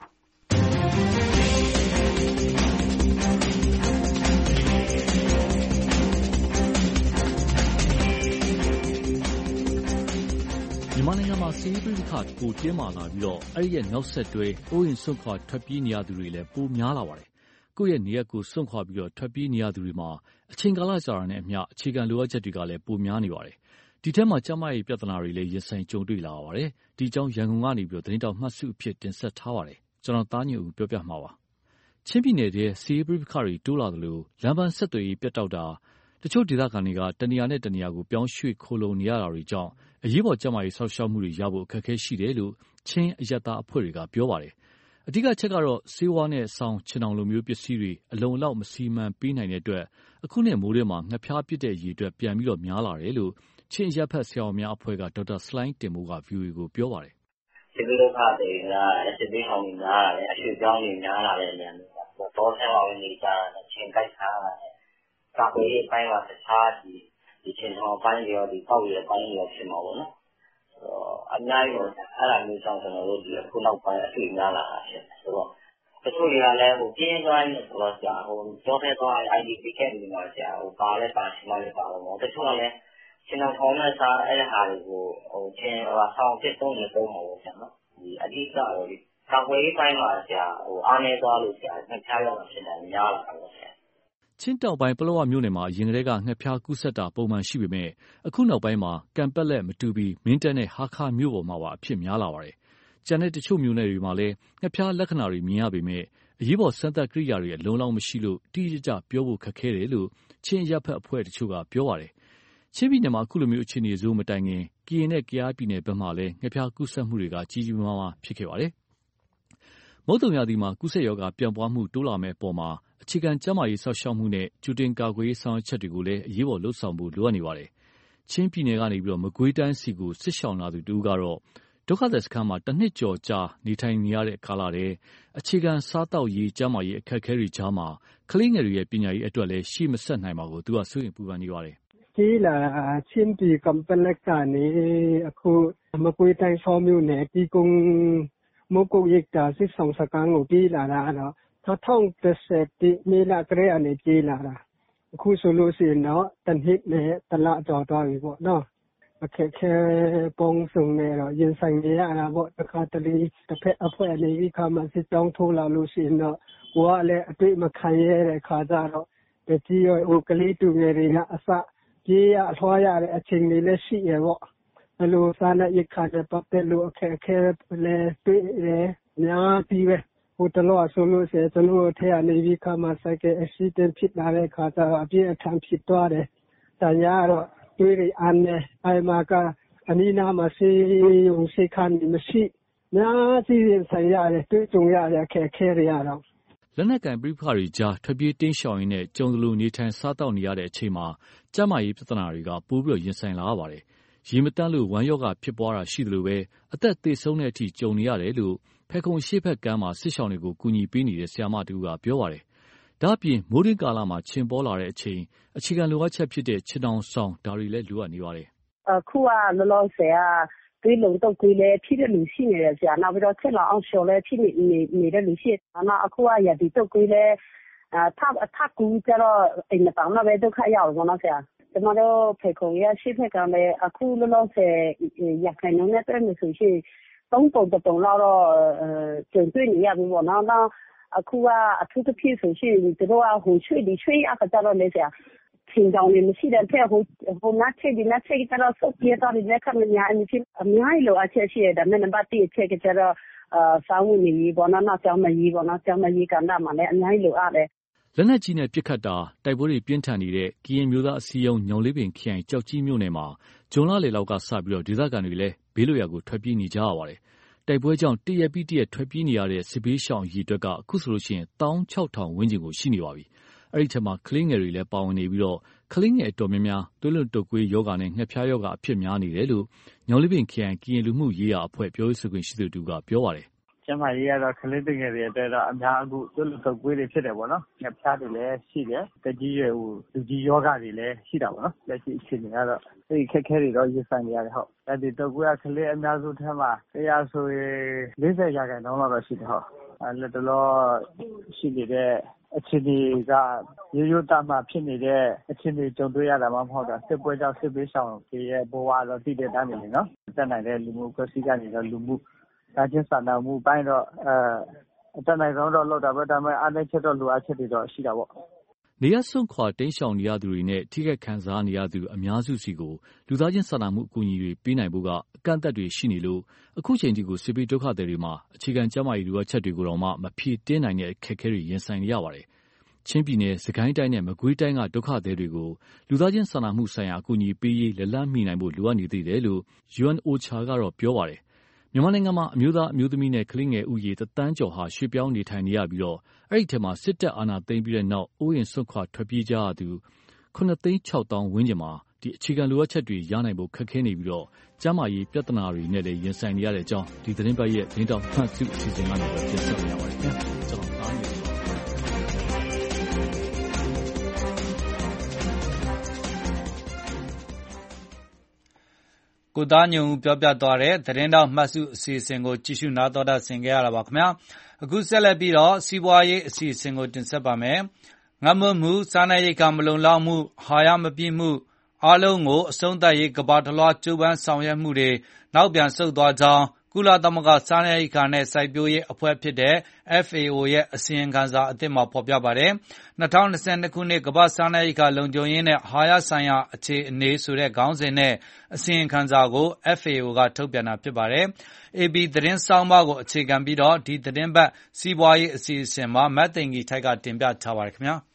မြန်မာနိုင်ငံမှာစီးပွားရေးခါပိုတင်းမာလာပြီးတော့အဲ့ဒီရဲ့နောက်ဆက်တွဲအိုးရင်စွန့်ခွာထွက်ပြေးနေရသူတွေလည်းပိုများလာပါတယ်။ကိုယ့်ရဲ့နေရာကိုစွန့်ခွာပြီးတော့ထွက်ပြေးနေရသူတွေမှာအချိန်ကာလကြာတာနဲ့အမျှအခြေခံလိုအပ်ချက်တွေကလည်းပိုများနေပါတယ်။ဒီထက်မှကျန်းမာရေးပြဿနာတွေလည်းရင်ဆိုင်ကြုံတွေ့လာရပါတယ်။ဒီအကြောင်းရန်ကုန်ကနေပြီးတော့သတင်းတောက်မှတ်စုအဖြစ်တင်ဆက်ထားပါတယ်။ကျွန်တော်သားညွန့်ဦးပြောပြမှာပါ။ချင်းပြည်နယ်ရဲ့စီးပွားရေးခါတွေတိုးလာသလိုလမ်းပန်းဆက်သွယ်ရေးပြတ်တောက်တာတချို့ဒေသခံတွေကတနေရာနဲ့တနေရာကိုပြောင်းရွှေ့ခိုလုံနေရတာတွေကြောင့်အရေးပေါ်ကျန်းမာရေးဆောက်ရှောက်မှုတွေရဖို့အခက်အခဲရှိတယ်လို့ချင်းအရက်သားအဖွဲ့တွေကပြောပါတယ်။အဓိကချက်ကတော့ဆေးဝါးနဲ့ဆောင်းချင်အောင်လိုမျိုးပစ္စည်းတွေအလုံလောက်မစီမံပေးနိုင်တဲ့အတွက်အခုနှစ်မိုးထဲမှာငှက်ဖျားပစ်တဲ့ရေအတွက်ပြန်ပြီးတော့များလာတယ်လို့ချင်းအရက်ဖက်ဆရာဝန်များအဖွဲ့ကဒေါက်တာစလိုင်းတင်မိုးက ဗွီအိုအေကိုပြောပါတယ်။ဒီလိုခါတွေကအစစ်ပေးအောင်များလာတယ်အရွှေ့ပြောင်းနေများလာတဲ့နေရာမျိုးတော့ဆဲအောင်နေကြတယ်ချင်းကိုက်ထားတာကာကွယ်ရေးပိုင်းမှာတခြားဒီဒီချင်းဟောပိုင်းရောဒီပေါက်ရပိုင်းရောဖြစ်မှာပေါ့နော်အများကြီးအဲ့ဒါမျိုးကြောင့်ကျွန်တော်တို့ဒီအခုနောက်ပိုင်းအတွေ့များလာတာဖြစ်တယ်ဆိုတော့တချို့တွေကလည်းဟိုပြင်းသွားနေဆိုတော့ကြာဟိုကြောထဲသွား အိုင် ဒီ ပီ ကက်နေမှာကြာဟိုပါလဲပါရှိမှလည်းပါတော့တချို့ကလည်းချင်းအောင်ထောင်းတဲ့စားအဲ့ဟာတွေကိုဟိုချင်းဟိုဆောင်းဖြစ်သုံးနေသုံးမှာပေါ့ကြာနော်ဒီအဓိကတော့ဒီကာကွယ်ရေးပိုင်းမှာကြာဟိုအားနေသွားလို့ကြာငှက်ဖျားရောက်ဖြစ်တယ်များလာတာပေါ့ကြာချင်းတောင်ပိုင်းပလောဝမြို့နယ်မှာရင်ကလေးကငှက်ဖျားကူးစက်တာပုံမှန်ရှိပေမဲ့အခုနောက်ပိုင်းမှာကံပက်လက်မတူပီမင်းတပ်နဲ့ဟာခါမြို့ပေါ်မှာပါအဖြစ်များလာပါတယ်။ကျန်တဲ့တချို့မြို့နယ်တွေမှာလည်းငှက်ဖျားလက္ခဏာတွေမြင်ရပေမဲ့အရေးပေါ်စမ်းသပ်ကိရိယာတွေလုံလောက်မရှိလို့တိကျကျပြောဖို့ခက်ခဲတယ်လို့ချင်းရပ်ဖက်အဖွဲ့တချို့ကပြောပါတယ်။ချင်းပြည်နယ်မှာအခုလိုမျိုးအခြေအနေဆိုးမတိုင်ခင်ကရင်နဲ့ကယားပြည်နယ်ဘက်မှာလည်းငှက်ဖျားကူးစက်မှုတွေကကြီးကြီးမားမားဖြစ်ခဲ့ပါတယ်။မုတ်တုံရာသီမှာကူးစက်ရောဂါပြန့်ပွားမှုတိုးလာမဲ့အပေါ်မှာအခြေခံကျန်းမာရေးဆောက်ရှောက်မှုနဲ့ကျူတင်ကာကွယ်ရေးဆောင်ရွက်ချက်တွေကိုလည်းအရေးပေါ်လှုပ်ဆောင်ဖို့လိုအပ်နေပါတယ်။ချင်းပြည်နယ်ကနေပြီးတော့မကွေးတိုင်းစီကိုစစ်ရှောင်လာသူတူကတော့ဒုက္ခသည်စခန်းမှာတစ်နှစ်ကျော်ကြာနေထိုင်နေရတဲ့ကာလတဲ့အခြေခံစားတောက်ရေးကျန်းမာရေးအခက်အခဲတွေကြားမှာကလေးငယ်တွေရဲ့ပညာရေးအတွက်လည်းရှေ့မဆက်နိုင်ပါဘူးသူကစိုးရိမ်ပူပန်နေပါတယ်။ကြီးလာချင်းပြည်ကံပလက်ကနေအခုမကွေးတိုင်းဆောမြို့နယ်ဒီကုန်းမုတ်ကုတ်ရိတ်တာစစ်ဆောင်စခန်းကိုကြီးလာတာတော့၂၀၁၁မေလကလေးအနေပြေးလာတာအခုဆိုလို့ရှိရင်တော့တနှစ်နဲ့တလကျော်သွားပြီပေါ့နော်အခက်ခဲပုံစုံနဲ့တော့ရင်ဆိုင်နေရတာပေါ့တစ်ခါတလေတစ်ဖက်အဖွဲ့အနေပြီးခါမှစစ်ကြောင်းထိုးလာလို့ရှိရင်တော့ကိုကလည်းအတွေ့မခံရတဲ့ခါကျတော့တကြီးရောဟိုကလေးတူငယ်တွေကအစပြေးရအထွားရတဲ့အချိန်တွေလည်းရှိရပေါ့ဘယ်လိုစားနဲ့ရခါတဲ့ပတ်သက်လို့အခက်ခဲလည်းတွေ့တယ်များပြီးပဲဟိုတလောဆိုလို့ရှိရင်ကျွန်တော်ထဲကနေပြီးခါမှစိုက်ကက်ဆီဒန့်ဖြစ်လာတဲ့ခါကျတော့အပြည့်အထန်ဖြစ်သွားတယ်။ဒါညာတော့တွေးရအန်းနဲ့အိမ်မှာကအနီးနားမှာဆေးရုံဆေးခန်းမရှိများစီရင်ဆိုင်ရတယ်တွေ့ကြုံရတဲ့အခက်အခဲတွေရတော့လက်နက်ကင်ပြိပခါတွေကြားထွက်ပြေးတင်းရှောင်ရင်းနဲ့ကြုံလိုနေထိုင်စားတောက်နေရတဲ့အချိန်မှာကျန်းမာရေးပြဿနာတွေကပိုးပြီးတော့ရင်ဆိုင်လာရပါတယ်။ရေမတန်းလို့ဝမ်းရောဂါဖြစ်ပွားတာရှိတယ်လို့ပဲအသက်သေဆုံးတဲ့အထိကြုံနေရတယ်လို့ဖဲခုံရှေ့ဘက်ကမ်းမှာစစ်ရှောင်တွေကိုကူညီပေးနေတဲ့ဆရာမတူကပြောပါတယ်။ဒါ့အပြင်မိုးရင်းကာလမှာချင်ပေါ်လာတဲ့အချိန်အခြေခံလိုအပ်ချက်ဖြစ်တဲ့ခြေထောင်ဆောင်ဒါတွေလည်းလိုအပ်နေပါတယ်။အခုကလောလောဆယ်ကသွေးလုံတော့ကိုယ်လည်းဖြစ်တဲ့လူရှိနေတယ်ဆရာနောက်ပြီးတော့ချက်လောင်အောင်ရှော်လည်းဖြစ်နေနေတဲ့လူရှိနောက်အခုကရဒီတော့ကိုယ်လည်းအထပ်အထပ်ကူကြတော့အိမ်မတောင်းတော့ပဲဒုက္ခရောက်တော့နော်ဆရာကျမတို့ဖေခုံရရှိဖက်ကလည်းအခုလောလောဆယ်ရခိုင်နိုင်ငံနဲ့ပြည်ဆိုရှင်သုံးပုံတစ်ပုံလောက်တော့ကျုံတွေ့နေရပြီပေါ့နော်နောက်အခုကအထူးသဖြင့်ဆိုရှင်တို့ကဟိုရွှေ့ဒီရွှေ့အခါကျတော့လေဆရာချင်းကြောင်နေမရှိတဲ့ဖက်ဟိုဟိုနတ်ချက်ဒီနတ်ချက်ကျတော့စုပ်ပြေတော့ဒီလက်ခံများအမြင်အများကြီးလိုအချက်ရှိတယ်ဒါနဲ့နံပါတ်တစ်ချက်ကျတော့အာစောင်းဝင်ကြီးဘောနော်နောက်ကျောင်းမကြီးဘောနော်ကျောင်းမကြီးကဏ္ဍမှာလည်းအများကြီးလိုအပ်တယ်လက်နက်ကြီးနဲ့ပစ်ခတ်တာတိုက်ပွဲတွေပြင်းထန်နေတဲ့ကရင်မျိုးသားအစည်းအရုံးညောင်လေးပင်ခရိုင်ကြောက်ကြီးမြို့နယ်မှာဂျွန်လလေလောက်ကစပြီးတော့ဒေသခံတွေလည်းဘေးလွတ်ရာကိုထွက်ပြေးနေကြရပါတယ်။တိုက်ပွဲကြောင့်တရက်ပြီးတရက်ထွက်ပြေးနေရတဲ့စစ်ဘေးရှောင်ရေအတွက်ကအခုဆိုလို့ရှိရင်၁၆,၀၀၀ ဝန်းကျင်ကိုရှိနေပါပြီ။အဲဒီထက်မှာကလေးငယ်တွေလည်းပါဝင်နေပြီးတော့ကလေးငယ်အတော်များများသွေးလွန်တုပ်ကွေးယောဂါနဲ့ငှက်ဖျားယောဂါအဖြစ်များနေတယ်လို့ညောင်လေးပင်ခရိုင်ကရင်လူမှုရေးရာအဖွဲ့ပြောရေးဆိုခွင့်ရှိသူတူကပြောပါတယ်။ကျမကြီးကတော့ကလေးငယ်တွေအတွက်တော့အများအခုသွေးလွန်တုပ်ကွေးတွေဖြစ်တယ်ပေါ့နော်။ငှက်ဖျားတွေလည်းရှိတယ်။တက်ကြီးရွယ်လူကြီးယောဂါတွေလည်းရှိတာပေါ့နော်။လက်ရှိအခြေအနေကတော့ဒီခက်ခဲတွေတော့ရင်ဆိုင်နေရတယ်ဟုတ်။အဲဒီတုပ်ကွေးကကလေးအများစုထဲမှာတရားဆိုရင်၄၀ရာခိုင်နှုန်းလောက်တော့ရှိတယ်ဟုတ်။အဲလက်တလောရှိနေတဲ့အခြေအနေကရိုးရိုးသားမှဖြစ်နေတဲ့အခြေအနေကြုံတွေ့ရတာမှမဟုတ်တာစစ်ပွဲကြောင့်စစ်ဘေးရှောင်တွေရဲ့ဘဝတော့တည်တဲ့အတိုင်းပဲနော်တက်နိုင်တဲ့လူမှုကွစီကနေတော့လူမှုဒါချင်းစာနာမှုပိုင်းတော့အဲတက်နိုင်ဆုံးတော့လုပ်တာပဲဒါပေမဲ့အားနည်းချက်တော့လူအားချက်တွေတော့ရှိတာပေါ့နေရစွန့်ခွာတိမ်းရှောင်နေရသူတွေနဲ့ထိခိုက်ခံစားနေရသူအများစုစီကိုလူသားချင်းစာနာမှုအကူအညီတွေပေးနိုင်ဖို့ကအကန့်အသတ်တွေရှိနေလို့အခုချိန်ထိကိုစစ်ဘေးဒုက္ခသည်တွေမှာအခြေခံကျန်းမာရေးလိုအပ်ချက်တွေကိုတော့မှမဖြည့်တင်းနိုင်တဲ့အခက်အခဲတွေရင်ဆိုင်နေရပါတယ်။ချင်းပြည်နယ်၊စကိုင်းတိုင်းနဲ့မကွေးတိုင်းကဒုက္ခသည်တွေကိုလူသားချင်းစာနာမှုဆိုင်ရာအကူအညီပေးရေးလက်လှမ်းမီနိုင်ဖို့လိုအပ်နေသေးတယ်လို့ ယူအန် အိုချာ ကတော့ပြောပါတယ်။မြန်မာနိုင်ငံမှာအမျိုးသားအမျိုးသမီးနဲ့ကလေးငယ်ဦးရေတစ်သန်းကျော်ဟာရွှေ့ပြောင်းနေထိုင်နေရပြီးတော့အဲ့ဒီထဲမှာစစ်တပ်အာဏာသိမ်းပြီးတဲ့နောက်အိုးအိမ်စွန့်ခွာထွက်ပြေးကြရသူခုနှစ်သိန်းခြောက်သောင်းဝန်းကျင်မှာဒီအခြေခံလိုအပ်ချက်တွေရနိုင်ဖို့ခက်ခဲနေပြီးတော့ကျန်းမာရေးပြဿနာတွေနဲ့လည်းရင်ဆိုင်နေရတဲ့အကြောင်းဒီသတင်းပတ်ရဲ့သတင်းတောက်မှတ်စုအစီအစဉ်ကနေတင်ဆက်နေရပါတယ်ခင်ဗျာကျွန်တော်အားနေကိုသားညုံပြောပြသွားတဲ့သတင်းတောက်မှတ်စုအစီအစဉ်ကိုကြည့်ရှုနားတော်တာဆင်ကြရတာပါခင်ဗျာအခုဆက်လက်ပြီးတော့စီးပွားရေးအစီအစဉ်ကိုတင်ဆက်ပါမယ်ငတ်မွတ်မှုစားနပ်ရိက္ခာမလုံလောက်မှုဟာရမပြည့်မှုအားလုံးကိုအဆုံးသတ်ရေးကမ္ဘာတစ်လွှားကြိုးပမ်းဆောင်ရွက်မှုတွေနောက်ပြန်ဆုတ်သွားကြောင်းကုလသမဂ္ဂစားနပ်ရိက္ခာနဲ့စိုက်ပျိုးရေးအဖွဲ့ဖြစ်တဲ့ အက်ဖ် အေ အို ရဲ့အစီရင်ခံစာအသစ်မှာဖော်ပြပါတယ်။၂၀၂၂ခုနှစ်ကမ္ဘာ့စားနပ်ရိက္ခာလုံခြုံရေးနဲ့အာဟာရဆိုင်ရာအခြေအနေဆိုတဲ့ခေါင်းစဉ်နဲ့အစီရင်ခံစာကို အက်ဖ် အေ အို ကထုတ်ပြန်တာဖြစ်ပါတယ်။ အေပီသတင်းဆောင်းပါးကိုအခြေခံပြီးတော့ဒီသတင်းပတ်စီးပွားရေးအစီအစဉ်မှာမတ်သိင်္ဂီထိုက်ကတင်ပြထားပါတယ်ခင်ဗျာ။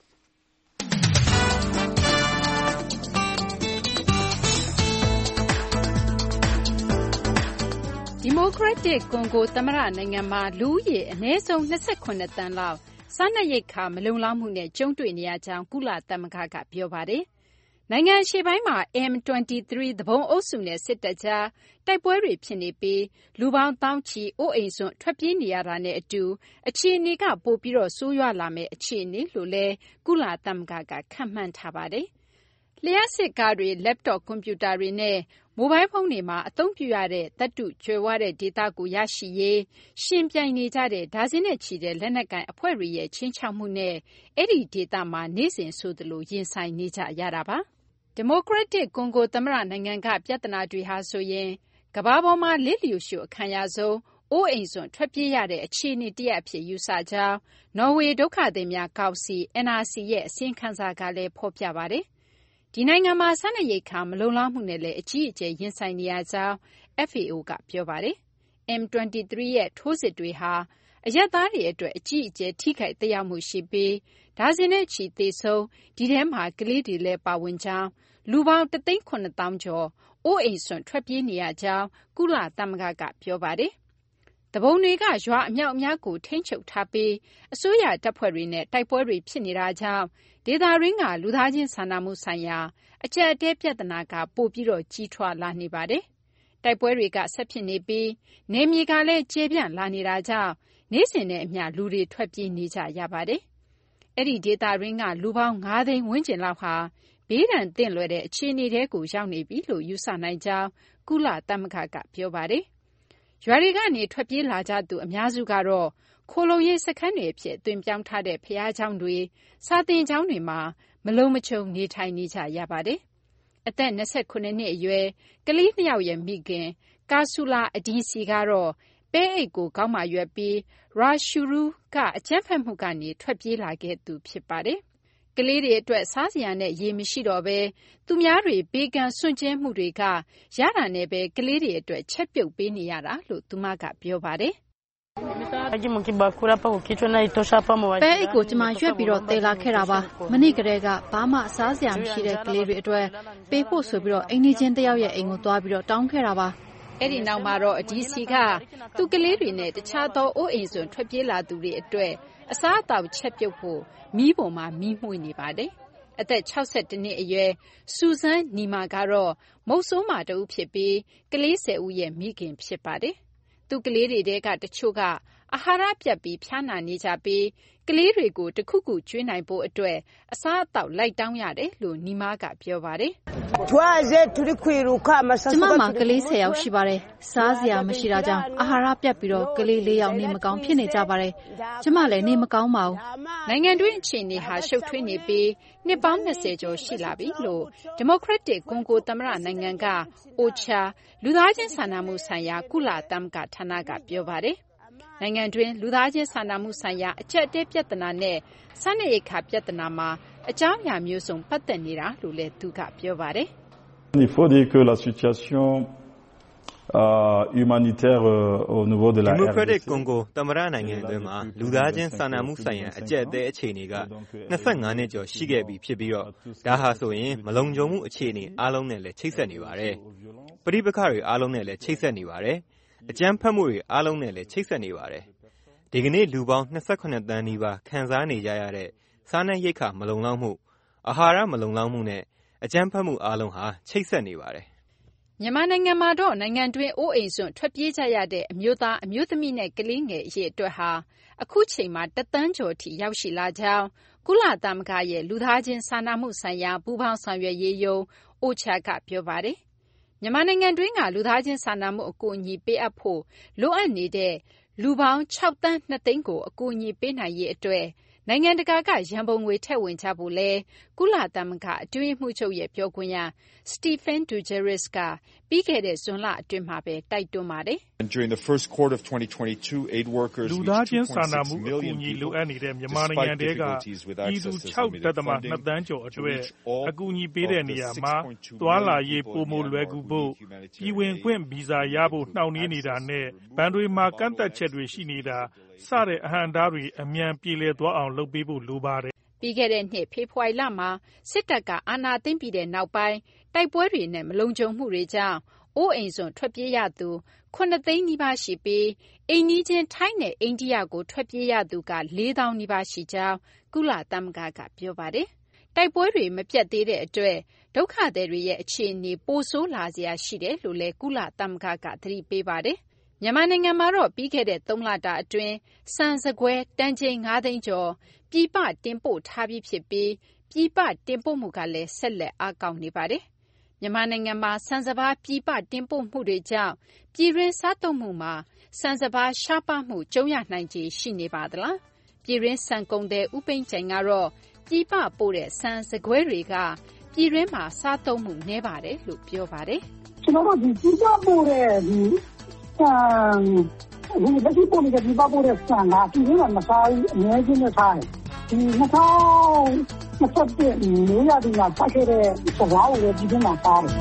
ဒီမိုကရက်တစ်ကွန်ဂိုသမ္မတနိုင်ငံမှာလူဦးရေအနည်းဆုံး၂၇သန်းလောက်စားနပ်ရိက္ခာမလုံလောက်မှုနဲ့ကြုံတွေ့နေရကြောင်းကုလသမဂ္ဂကပြောပါတယ်။နိုင်ငံအရှေ့ပိုင်းမှာ အမ် ၂၃ သူပုန်အုပ်စုနဲ့စစ်တပ်ကြားတိုက်ပွဲတွေဖြစ်နေပြီးလူပေါင်းသောင်းချီအိုးအိမ်စွန့်ထွက်ပြေးနေရတာနဲ့အတူအခြေအနေကပိုပြီးတော့ဆိုးရွားလာမယ့်အခြေအနေလို့လည်းကုလသမဂ္ဂကခန့်မှန်းထားပါတယ်။လျှပ်စစ်ကားတွေ၊လက်တော့ကွန်ပျူတာတွေနဲ့မိုဘိုင်းဖုန်းတွေမှာအသုံးပြုရတဲ့သတ္တုကြွယ်ဝတဲ့ဒေသကိုရရှိရေးယှဉ်ပြိုင်နေကြတဲ့ဒါဇင်နဲ့ချီတဲ့လက်နက်ကိုင်အဖွဲ့တွေရဲ့ခြိမ်းခြောက်မှုနဲ့အဲဒီဒေသမှာနေ့စဉ်ဆိုသလိုရင်ဆိုင်နေကြရတာပါ။ဒီမိုကရက်တစ်ကွန်ဂိုသမ္မတနိုင်ငံကပြဿနာတွေဟာဆိုရင်ကမ္ဘာပေါ်မှာလျစ်လျူရှုအခံရဆုံးအိုးအိမ်စွန့်ထွက်ပြေးရတဲ့အခြေအနေတရပ်အဖြစ်ယူဆကြောင်းနော်ဝေဒုက္ခသည်များကောင်စီ အန် အာ် စီ ရဲ့အစီရင်ခံစာကလည်းဖော်ပြပါတယ်။ဒီနိုင်ငံမှာစားနပ်ရိက္ခာမလုံလောက်မှုနဲ့လည်းအကြီးအကျယ်ရင်ဆိုင်နေရကြောင်း အက်ဖ် အေ အို ကပြောပါတယ်။ အမ် ၂၃ ရဲ့ထိုးစစ်တွေဟာအရပ်သားတွေအတွက်အကြီးအကျယ်ထိခိုက်သက်ရောက်မှုရှိပြီးဒါဇင်နဲ့ချီသေဆုံးဒီထဲမှာကလေးတွေလည်းပါဝင်ကြောင်းလူပေါင်းတစ်သိန်းခုနှစ်သောင်းကျော်အိုးအိမ်စွန့်ထွက်ပြေးနေရကြောင်းကုလသမဂ္ဂကပြောပါတယ်။သူပုန်တွေကရွာအမြောက်အများကိုထိန်းချုပ်ထားပြီးအစိုးရတပ်ဖွဲ့တွေနဲ့တိုက်ပွဲတွေဖြစ်နေတာကြောင့်ဒေသရင်းကလူသားချင်းစာနာမှုဆိုင်ရာအကျပ်အတည်းပြဿနာကပိုပြီးတော့ကြီးထွားလာနေပါတယ်။တိုက်ပွဲတွေကဆက်ဖြစ်နေပြီးနယ်မြေကလည်းကျေပြန့်လာနေတာကြောင့်နေ့စဉ်နဲ့အမျှလူတွေထွက်ပြေးနေကြရပါတယ်။အဲ့ဒီဒေသရင်းကလူပေါင်း၅သိန်းဝန်းကျင်လောက်ဟာဘေးဒဏ်သင့်လွယ်တဲ့အခြေအနေထဲကိုရောက်နေပြီလို့ယူဆနိုင်ကြောင်းကုလသမဂ္ဂကပြောပါတယ်။ရွာတွေကနေထွက်ပြေးလာကြသူအများစုကတော့ခိုလုံရေးစခန်းတွေအဖြစ်အသွင်ပြောင်းထားတဲ့ဘုရားကျောင်းတွေစာသင်ကျောင်းတွေမှာမလုံးမချုံနေထိုင်နေကြရပါတယ်။အသက်၂၉နှစ်အရွယ်ကလေးနှစ်ယောက်ရဲ့မိခင်ကာဆူလာအဒီစီကတော့ပဲအိတ်ကိုခေါင်းမှာရွက်ပြီးရာရှူရူကအကြမ်းဖက်မှုကနေထွက်ပြေးလာခဲ့သူဖြစ်ပါတယ်။ကလေးတွေအတွက်စားစရာနဲ့ရေမရှိတော့ဘဲသူများတွေဘေးကန်းစွန့်ကြဲမှုတွေကရတာနဲ့ပဲကလေးတွေအတွက်ချက်ပြုတ်ပေးနေရတာလို့သူမကပြောပါတယ်။ပဲအိတ်ကိုကျမရွက်ပြီးတော့သေလာခဲ့တာပါ။မနေ့ကတည်းကဘာမှစားစရာမရှိတဲ့ကလေးတွေအတွက်ပေးဖို့ဆိုပြီးတော့အိမ်နေချင်းတယောက်ရဲ့အိမ်ကိုသွားပြီးတော့တောင်းခဲ့တာပါ။အဲ့ဒီနောက်မှာတော့အဒီစီကသူကလေးတွေနဲ့တခြားသောအိုးအိမ်စွန်ထွက်ပြေးလာသူတွေအတွက်အစားအသောက်ချက်ပြုတ်ဖို့မီးပေါ်မှာမီးမှွေနေပါတယ်။အသက်၆၁နှစ်အရွယ်စူဇန်နီမာကတော့မုတ်ဆိုးမာတူဖြစ်ပြီးကလေး၁၀ဦးရဲ့မိခင်ဖြစ်ပါတယ်။သူကလေးတွေတဲကတချို့ကအာဟာရပြတ်ပြီးဖျားနာနေကြပြီးကလေးတွေကိုတခုခုကျွေးနိုင်ဖို့အတွက်အစားအသောက်လိုက်တောင်းရတယ်လို့နီမာကပြောပါတယ်။ကျမမှာကလေး၁၀ယောက်ရှိပါတယ်။စားစရာမရှိတာကြောင့်အာဟာရပြတ်ပြီးတော့ကလေး၄ယောက်နေမကောင်းဖြစ်နေကြပါတယ်။ကျမလည်းနေမကောင်းပါဘူး။နိုင်ငံတွင်းအခြေအနေဟာရှုပ်ထွေးနေပြီးနှစ်ပေါင်း၂၀ကျော်ရှိလာပြီလို့ဒီမိုကရက်တစ်ကွန်ဂိုသမ္မတနိုင်ငံကအိုချာလူသားချင်းစာနာမှုဆိုင်ရာကုလသမဂ္ဂဌာနကပြောပါတယ်။နိုင်ငံတွင်းလူသားချင်းစာနာမှုဆိုင်ရာအကျပ်အတည်းပြဿနာနဲ့စားနပ်ရိက္ခာပြဿနာမှာအကြောင်းအရာမျိုးစုံပတ်သက်နေတာလို့လည်းသူကပြောပါတယ်။ Il faut dire que la situation euh, humanitaire euh, au niveau de la Democratic Congo သမ္မတနိုင်ငံအတွင်းမှာလူသားချင်းစာနာမှုဆိုင်ရာအကျပ်အတည်းအခြေအနေက၂၅နှစ်ကျော်ရှိခဲ့ပြီဖြစ်ပြီးတော့ဒါဟာဆိုရင်မလုံခြုံမှုအခြေအနေအားလုံးနဲ့လည်းချိတ်ဆက်နေပါတယ်။ပဋိပက္ခတွေအားလုံးနဲ့လည်းချိတ်ဆက်နေပါတယ်။အကြမ်းဖက်မှုတွေအားလုံးနဲ့လည်းချိတ်ဆက်နေပါတယ်။ဒီကနေ့လူပေါင်း၂၇သန်းနီးပါးခံစားနေကြရတဲ့စားနပ်ရိက္ခာမလုံလောက်မှုအာဟာရမလုံလောက်မှုနဲ့အကြမ်းဖက်မှုအားလုံးဟာချိတ်ဆက်နေပါတယ်။မြန်မာနိုင်ငံမှာတော့နိုင်ငံတွင်းအိုးအိမ်စွန့်ထွက်ပြေးကြရတဲ့အမျိုးသားအမျိုးသမီးနဲ့ကလေးငယ်အရေးအတွက်ဟာအခုချိန်မှာတသန်းကျော်ထိရောက်ရှိလာကြောင်းကုလသမဂ္ဂရဲ့လူသားချင်းစာနာမှုဆိုင်ရာပူးပေါင်းဆောင်ရွက်ရေးယုံအိုချာကပြောပါတယ်။မြန်မာနိုင်ငံတွင်းကလူသားချင်းစာနာမှုအကူအညီပေးအပ်ဖို့လိုအပ်နေတဲ့လူပေါင်း၆သန်း၂သိန်းကိုအကူအညီပေးနိုင်ရေးအတွက်နိုင်ငံတကာကရန်ပုံငွေထည့်ဝင်ကြဖို့လဲကုလသမဂ္ဂအတွင်းမှုချုပ်ရဲ့ပြောခွင့်ရ Stephen Dujarric ကပြီးခဲ့တဲ့ဇွန်လအတွင်းမှာပဲတိုက်တွန်းပါတယ်။ During the first quarter of twenty twenty-two, aid workers လူသားချင်းစာနာမှုအကူအညီလိုအပ်နေတဲ့မြန်မာနိုင်ငံတဲကပြည်သူ၆.၂သန်းကျော်အတွက်အကူအညီပေးတဲ့နေရာမှာသွာလာရေးပိုမိုလွယ်ကူဖို့ပြည်ဝင်ခွင့်ဗီဇာရဖို့နှောင့်နှေးနေတာနဲ့ဘဏ်တွေမှာကန့်သတ်ချက်တွေရှိနေတာစတဲ့အဟန့်အတားတွေအမြန်ပြေလည်သွားအောင်လုပ်ပေးဖို့လိုပါတယ်။ပြီးခဲ့တဲ့နှစ်ဖေဖော်ဝါရီလမှာစစ်တပ်ကအာဏာသိမ်းပြီးတဲ့နောက်ပိုင်းတိုက်ပွဲတွေနဲ့မလုံခြုံမှုတွေကြောင့်အိုးအိမ်စွန့်ထွက်ပြေးရသူ၇သိန်းနီးပါးရှိပြီးအိမ်နီးချင်းထိုင်းနဲ့အိန္ဒိယကိုထွက်ပြေးရသူက၄သောင်းနီးပါးရှိကြောင်းကုလသမဂ္ဂကပြောပါတယ်။တိုက်ပွဲတွေမပြတ်သေးတဲ့အတွက်ဒုက္ခသည်တွေရဲ့အခြေအနေပိုဆိုးလာစရာရှိတယ်လို့လည်းကုလသမဂ္ဂကသတိပေးပါတယ်။မြန်မာနိုင်ငံမှာတော့ပြီးခဲ့တဲ့သုံးလတာအတွင်းဆန်စကွဲတန်ချိန်၅သိန်းကျော်ပြည်ပတင်ပို့ထားပြီးဖြစ်ပြီးပြည်ပတင်ပို့မှုကလည်းဆက်လက်အားကောင်းနေပါတယ်။မြန်မာနိုင်ငံမှာဆန်စပါးပြည်ပတင်ပို့မှုတွေကြောင့်ပြည်တွင်းစားသုံးမှုမှာဆန်စပါးရှားပါးမှုကြုံရနိုင်ခြေရှိနေပါသလား။ပြည်တွင်းဆန်ကုန်သည်ဦးပိန်းကျိန်ကတော့ပြည်ပပို့တဲ့ဆန်စကွဲတွေကပြည်တွင်းမှာစားသုံးမှုနည်းပါတယ်လို့ပြောပါတယ်။ကျွန်တော်တို့ဒီပြည်ပပို့တဲ့ဒီဆန်ဒီလက်ရှိပို့နေတဲ့ပြည်ပပို့တဲ့ဆန်ကပြည်တွင်းမှာမစားဘူးအများကြီးနဲ့စားတယ်။ဒီ၂၀၂၁မိုးရာသီမှာပတ်ခဲ့တဲ့စကားကိုလည်းပြည်တွင်းမှာစားတယ်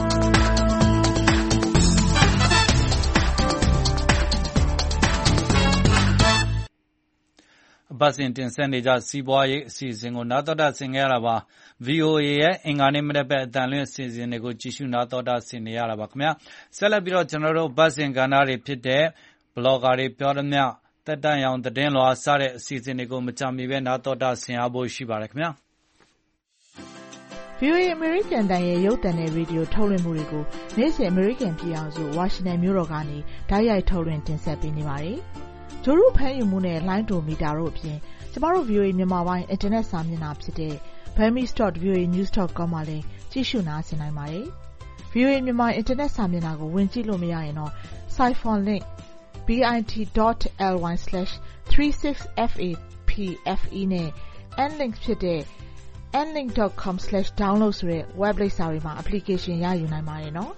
။ပတ်စဉ်တင်ဆက်နေကြစီးပွားရေးအစီအစဉ်ကိုနားတော်တာဆင်ကြရတာပါ ဗွီအိုအေ ရဲ့အင်္ဂါနေ့မနက်ပဲအတန်လွင့်အစီအစဉ်တွေကိုကြည့်ရှုနားတော်တာဆင်နေရတာပါခင်ဗျာဆက်လက်ပြီးတော့ကျွန်တော်တို့ပတ်စဉ်ကဏ္ဍတွေဖြစ်တဲ့ဘလော့ဂါတွေပြောသမျှတက်တန့်ရောင်သတင်းလွှာစတဲ့အစီအစဉ်တွေကိုမကြမီပဲနားတော်တာဆင်အားဖို့ရှိပါတယ်ခင်ဗျာဗွီအိုအေ American တန်ရဲ့ရုပ်သံနဲ့ရေဒီယိုထုတ်လွှင့်မှုတွေကိုနေ့စဉ် American ပြည်အောင်စုဝါရှင်တန်မြို့တော်ကနေတိုက်ရိုက်ထုတ်လွှင့်တင်ဆက်ပေးနေပါတယ်။ဂျိုရုဖမ်းယူမှုနဲ့လိုင်းဒိုမီတာတို့အပြင်ကျမတို့ ဗွီအိုအေ မြန်မာပိုင်းအင်တာနက်စာမျက်နှာဖြစ်တဲ့ burmese dot v o a news dot com မှာလည်းကြည့်ရှုနားဆင်နိုင်ပါတယ်။ ဗီအိုအေ မြန်မာအင်တာနက်စာမျက်နှာကိုဝင်ကြည့်လို့မရရင်တော့ Siphon link bit dot ly slash three six f a p f e နဲ့ nlink ဖြစ်တဲ့ nlink dot com slash download ဆိုတဲ့ web လိပ်စာတွေမှာ application ရယူနိုင်ပါတယ်နော်။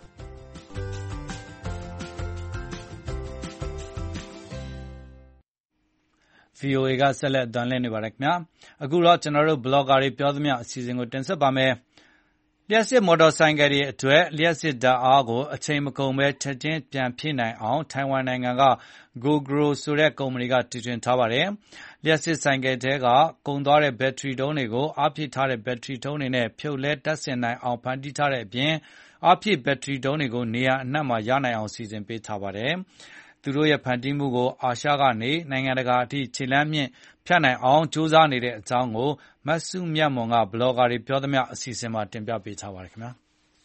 ဗီအိုအေကဆက်လက်တင်ပြနေပါတယ်ခင်ဗျာအခုတော့ကျွန်တော်တို့ blogger တွေပြောသမျှအစီအစဉ်ကိုတင်ဆက်ပါမယ်လျှပ်စစ်မော်တော်ဆိုင်ကယ်တွေအတွက်လျှပ်စစ်ဓာတ်အားကိုအချိန်မကုန်ပဲချက်ချင်းပြန်ဖြည့်နိုင်အောင်ထိုင်ဝမ်နိုင်ငံက Gogoro ဆိုတဲ့ကုမ္ပဏီကတီထွင်ထားပါတယ်လျှပ်စစ်ဆိုင်ကယ်တွေကကုန်သွားတဲ့ဘက်ထရီတုံးတွေကိုအားဖြည့်ထားတဲ့ဘက်ထရီတုံးတွေနဲ့ဖြုတ်လဲတပ်ဆင်နိုင်အောင်ဖန်တီးထားတဲ့အပြင်အားဖြည့်ဘက်ထရီတုံးတွေကိုနေရာအနှံ့မှာရနိုင်အောင်စီစဉ်ပေးထားပါတယ်သူတို့ရဲ့ဖန်တီးမှုကိုအာရှကနေနိုင်ငံတကာအထိခြေလှမ်းမြင့်ဖြတ်နိုင်အောင်ကြိုးစားနေတဲ့အကြောင်းကိုမတ်စုမြတ်မွန်ကဘလော့ဂါတွေပြောသမျှအစီအစဉ်မှာတင်ပြပေးထားပါတယ်ခင်ဗျာ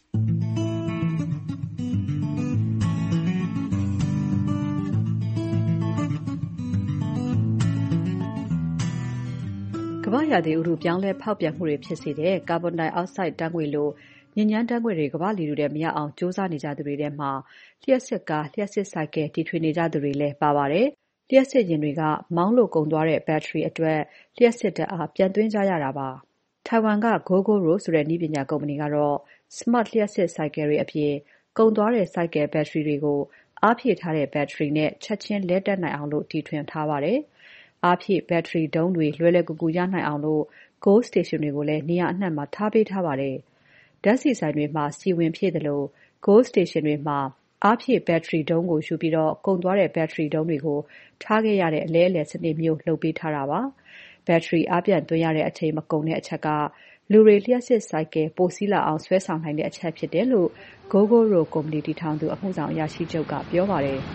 ကမ္ဘာရာသီဥတုပြောင်းလဲဖောက်ပြန်မှုတွေဖြစ်စေတဲ့ကာဗွန်ဒိုင်အောက်ဆိုက်ဓာတ်ငွေ့လိုညဉ့်ဉန်းဓာတ်ငွေ့တွေကမ္ဘာလေထုထဲမရောက်အောင်ကြိုးစားနေကြသူတွေထဲမှာလျှပ်စစ်ကားလျှပ်စစ်ဆိုင်ကယ်တီထွင်နေကြသူတွေလည်းပါပါတယ်။လျှပ်စစ်ယာဉ်တွေကမောင်းလို့ကုန်သွားတဲ့ဘက်ထရီအတွက်လျှပ်စစ်ဓာတ်အားပြန်သွင်းကြရတာပါ။ထိုင်ဝမ်က Gogoro ဆိုတဲ့နည်းပညာကုမ္ပဏီကတော့ Smart လျှပ်စစ်ဆိုင်ကယ်တွေအပြင်ကုန်သွားတဲ့ဆိုင်ကယ်ဘက်ထရီတွေကိုအားဖြည့်ထားတဲ့ဘက်ထရီနဲ့ချက်ချင်းလဲတက်နိုင်အောင်လို့တီထွင်ထားပါတယ်။အားဖြည့်ဘက်ထရီဒုံးတွေလွယ်လွယ်ကူကူရနိုင်အောင်လို့ Go Station တွေကိုလည်းနေရာအနှံ့မှာထားပေးထားပါတယ်။ဓာတ်ဆီဆိုင်တွေမှာစီဝင်ဖြည့်သလို Go Station တွေမှာအားဖြည့်ဘက်ထရီဒုံးကိုယူပြီးတော့ကုန်သွားတဲ့ဘက်ထရီဒုံးတွေကိုထားခဲ့ရတဲ့အလဲအလှယ်စနစ်မျိုးလုပ်ပေးထားတာပါ။ဘက်ထရီအားပြန်သွင်းရတဲ့အချိန်မကုန်တဲ့အချက်ကလူတွေလျှပ်စစ်ဆိုင်ကယ်ပိုစီးလာအောင်ဆွဲဆောင်နိုင်တဲ့အချက်ဖြစ်တယ်လို့ Gogoro ကုမ္ပဏီတည်ထောင်သူအမှုဆောင်အရာရှိချုပ်ကပြောပါတယ်။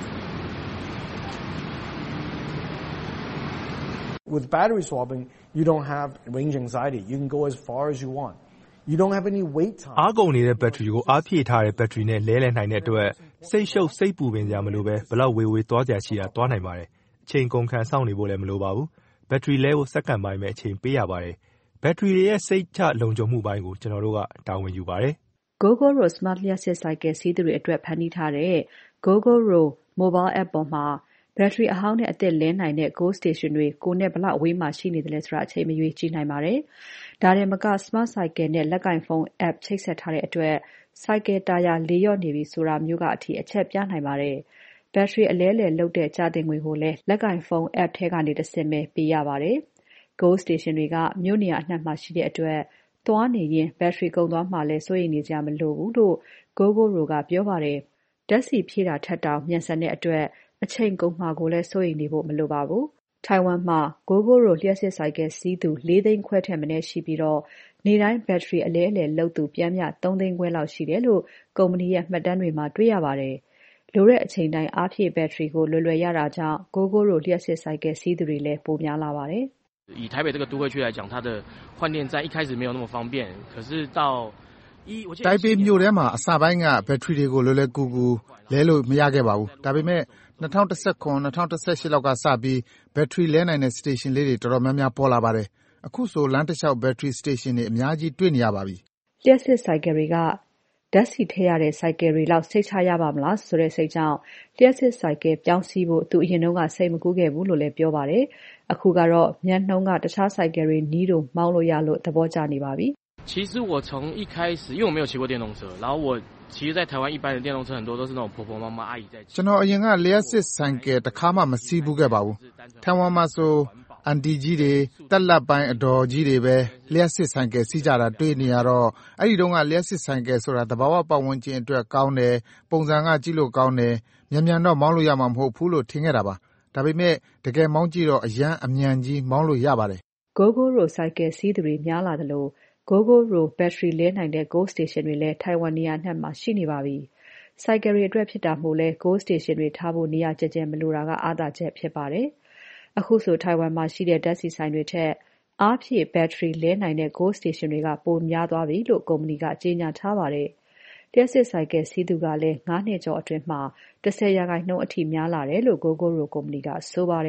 With battery swapping, you don't have range anxiety. You can go as far as you want. You don't have any wait time. အားကုန်နေတဲ့ဘက်ထရီကိုအားဖြည့်ထားတဲ့ဘက်ထရီနဲ့လဲလှယ်နိုင်တဲ့အတွက်စိတ်ရှုပ်စိတ်ပူပင်စရာမလိုပဲဘလောက်ဝေဝေသွားကြရှိတာသွားနိုင်ပါတယ်။အချိန်ကုန်ခံစောင့်နေဖို့လည်းမလိုပါဘူး။ဘက်ထရီလဲဖို့စက္ကန့်ပိုင်းပဲအချိန်ပေးရပါတယ်။ဘက်ထရီတွေရဲ့စိတ်ချလုံခြုံမှုပိုင်းကိုကျွန်တော်တို့ကတာဝန်ယူပါတယ်။ Gogoro Smart လျှပ်စစ်ဆိုင်ကယ်စီးသူတွေအတွက်ဖန်တီးထားတဲ့ Gogoro Mobile App ပေါ်မှာဘက်ထရီအဟောင်းနဲ့အသစ်လဲနိုင်တဲ့ Go Station တွေကိုနဲ့ဘလောက်အဝေးမှာရှိနေတယ်လဲဆိုတာအချိန်မရွေးကြည့်နိုင်ပါတယ်။ဒါတင်မက Smart ဆိုင်ကယ်နဲ့လက်ကင်ဖုန်း App ချိတ်ဆက်ထားတဲ့အတွက်ဆိုင်ကယ်တာယာလေလျော့နေပြီဆိုတာမျိုးကအထိအချက်ပြနိုင်ပါတယ်။ဘက်ထရီအလဲလှယ်လုပ်တဲ့ကြာတင်ငွေကိုလည်းလက်ကင်ဖုန်း App ထဲကနေတဆင့်ပဲပေးရပါတယ်။ Go Station တွေကမြို့နေရာအနှံ့မှာရှိတဲ့အတွက်သွားနေရင်ဘက်ထရီကုန်သွားမှလည်းစိုးရိမ်နေကြမလို့ဘူးလို့ Gogoro ကပြောပါတယ်။ဓာတ်ဆီဖြည့်တာထက်တောင်မြန်ဆန်တဲ့အတွက်အချိန်ကုန်မှာကိုလည်းစိုးရိမ်နေဖို့မလိုပါဘူး။ထိုင်ဝမ်မှာ Gogoro လျှပ်စစ်ဆိုင်ကယ်စီးသူလေးသိန်းခွဲထက်မနည်းရှိပြီးတော့နေ့တိုင်းဘက်ထရီအလဲအလှယ်လုပ်သူပျမ်းမျှသုံးသိန်းခွဲလောက်ရှိတယ်လို့ကုမ္ပဏီရဲ့မှတ်တမ်းတွေမှာတွေ့ရပါတယ်။လိုတဲ့အချိန်တိုင်းအားဖြည့်ဘက်ထရီကိုလွယ်လွယ်ရတာကြောင့် Gogoro လျှပ်စစ်ဆိုင်ကယ်စီးသူတွေလည်းပိုများလာပါတယ်။以台北这个都会区来讲，它的换电站一开始没有那么方便，可是到တိုင်ပေမြို့ထဲမှာအစပိုင်းကဘက်ထရီတွေကိုလွယ်လွယ်ကူကူလဲလို့မရခဲ့ပါဘူး။ဒါပေမဲ့၂၀၁၇ ၂၀၁၈လောက်ကစပြီးဘက်ထရီလဲနိုင်တဲ့ station လေးတွေတော်တော်များများပေါ်လာပါတယ်။အခုဆိုလမ်းတစ်လျှောက်ဘက်ထရီ station တွေအများကြီးတွေ့နေရပါပြီ။လျှပ်စစ်ဆိုင်ကယ်တွေကဓာတ်ဆီထည့်ရတဲ့ဆိုင်ကယ်တွေလောက်စိတ်ချရပါမလားဆိုတဲ့စိတ်ကြောင့်လျှပ်စစ်ဆိုင်ကယ်ပြောင်းစီးဖို့သူအရင်တုန်းကစိတ်မကူးခဲ့ဘူးလို့လည်းပြောပါတယ်။အခုကတော့မျက်နှုံးကတခြားဆိုင်ကယ်တွေနီးလို့မောင်းလို့ရလို့သဘောကျနေပါပြီ။其实我从一开始因为我没有骑过电动车，然后我其实在台湾一般的电动车很多都是那种婆婆妈妈阿姨在骑。 ကျွန်တော်အရင်ကလျှပ်စစ်ဆိုင်ကယ်တစ်ခါမှမစီးဘူးခဲ့ပါဘူး။ထိုင်ဝမ်မှာဆိုအန်တီကြီးတွေတက်လက်ပိုင်းအတော်ကြီးတွေပဲလျှပ်စစ်ဆိုင်ကယ်စီးကြတာတွေ့နေရတော့အဲ့ဒီတုန်းကလျှပ်စစ်ဆိုင်ကယ်ဆိုတာသဘာဝပတ်ဝန်းကျင်အတွက်ကောင်းတယ်ပုံစံကကြည့်လို့ကောင်းတယ်မြန်မြန်တော့မောင်းလို့ရမှာမဟုတ်ဘူးလို့ထင်ခဲ့တာပါ။ဒါပေမဲ့တကယ်မောင်းကြည့်တော့အရန်အမြန်ကြီးမောင်းလို့ရပါတယ်။ Gogoro ဆိုင်ကယ်စီးသူတွေများလာတယ်လို့Gogoro ဘက်ထရီလဲနိုင်တဲ့ Go Station တွေလည်းထိုင်ဝမ်နေရာနှံ့မှာရှိနေပါပြီ။ဆိုင်ကယ်တွေအတွက်ဖြစ်တာမို့လဲ Go Station တွေထားဖို့နေရာကျကျမလိုတာကအားသာချက်ဖြစ်ပါတယ်။အခုဆိုထိုင်ဝမ်မှာရှိတဲ့ဓာတ်ဆီဆိုင်တွေထက်အားဖြည့်ဘက်ထရီလဲနိုင်တဲ့ Go Station တွေကပိုများသွားပြီလို့ကုမ္ပဏီကကြေညာထားပါတယ်။လျှပ်စစ်ဆိုင်ကယ်စီးသူကလည်းငါးနှစ်ကျော်အတွင်းမှာ၁၀ရာခိုင်နှုန်းအထိများလာတယ်လို့ Gogoro ကုမ္ပဏီကဆိုပါတယ်။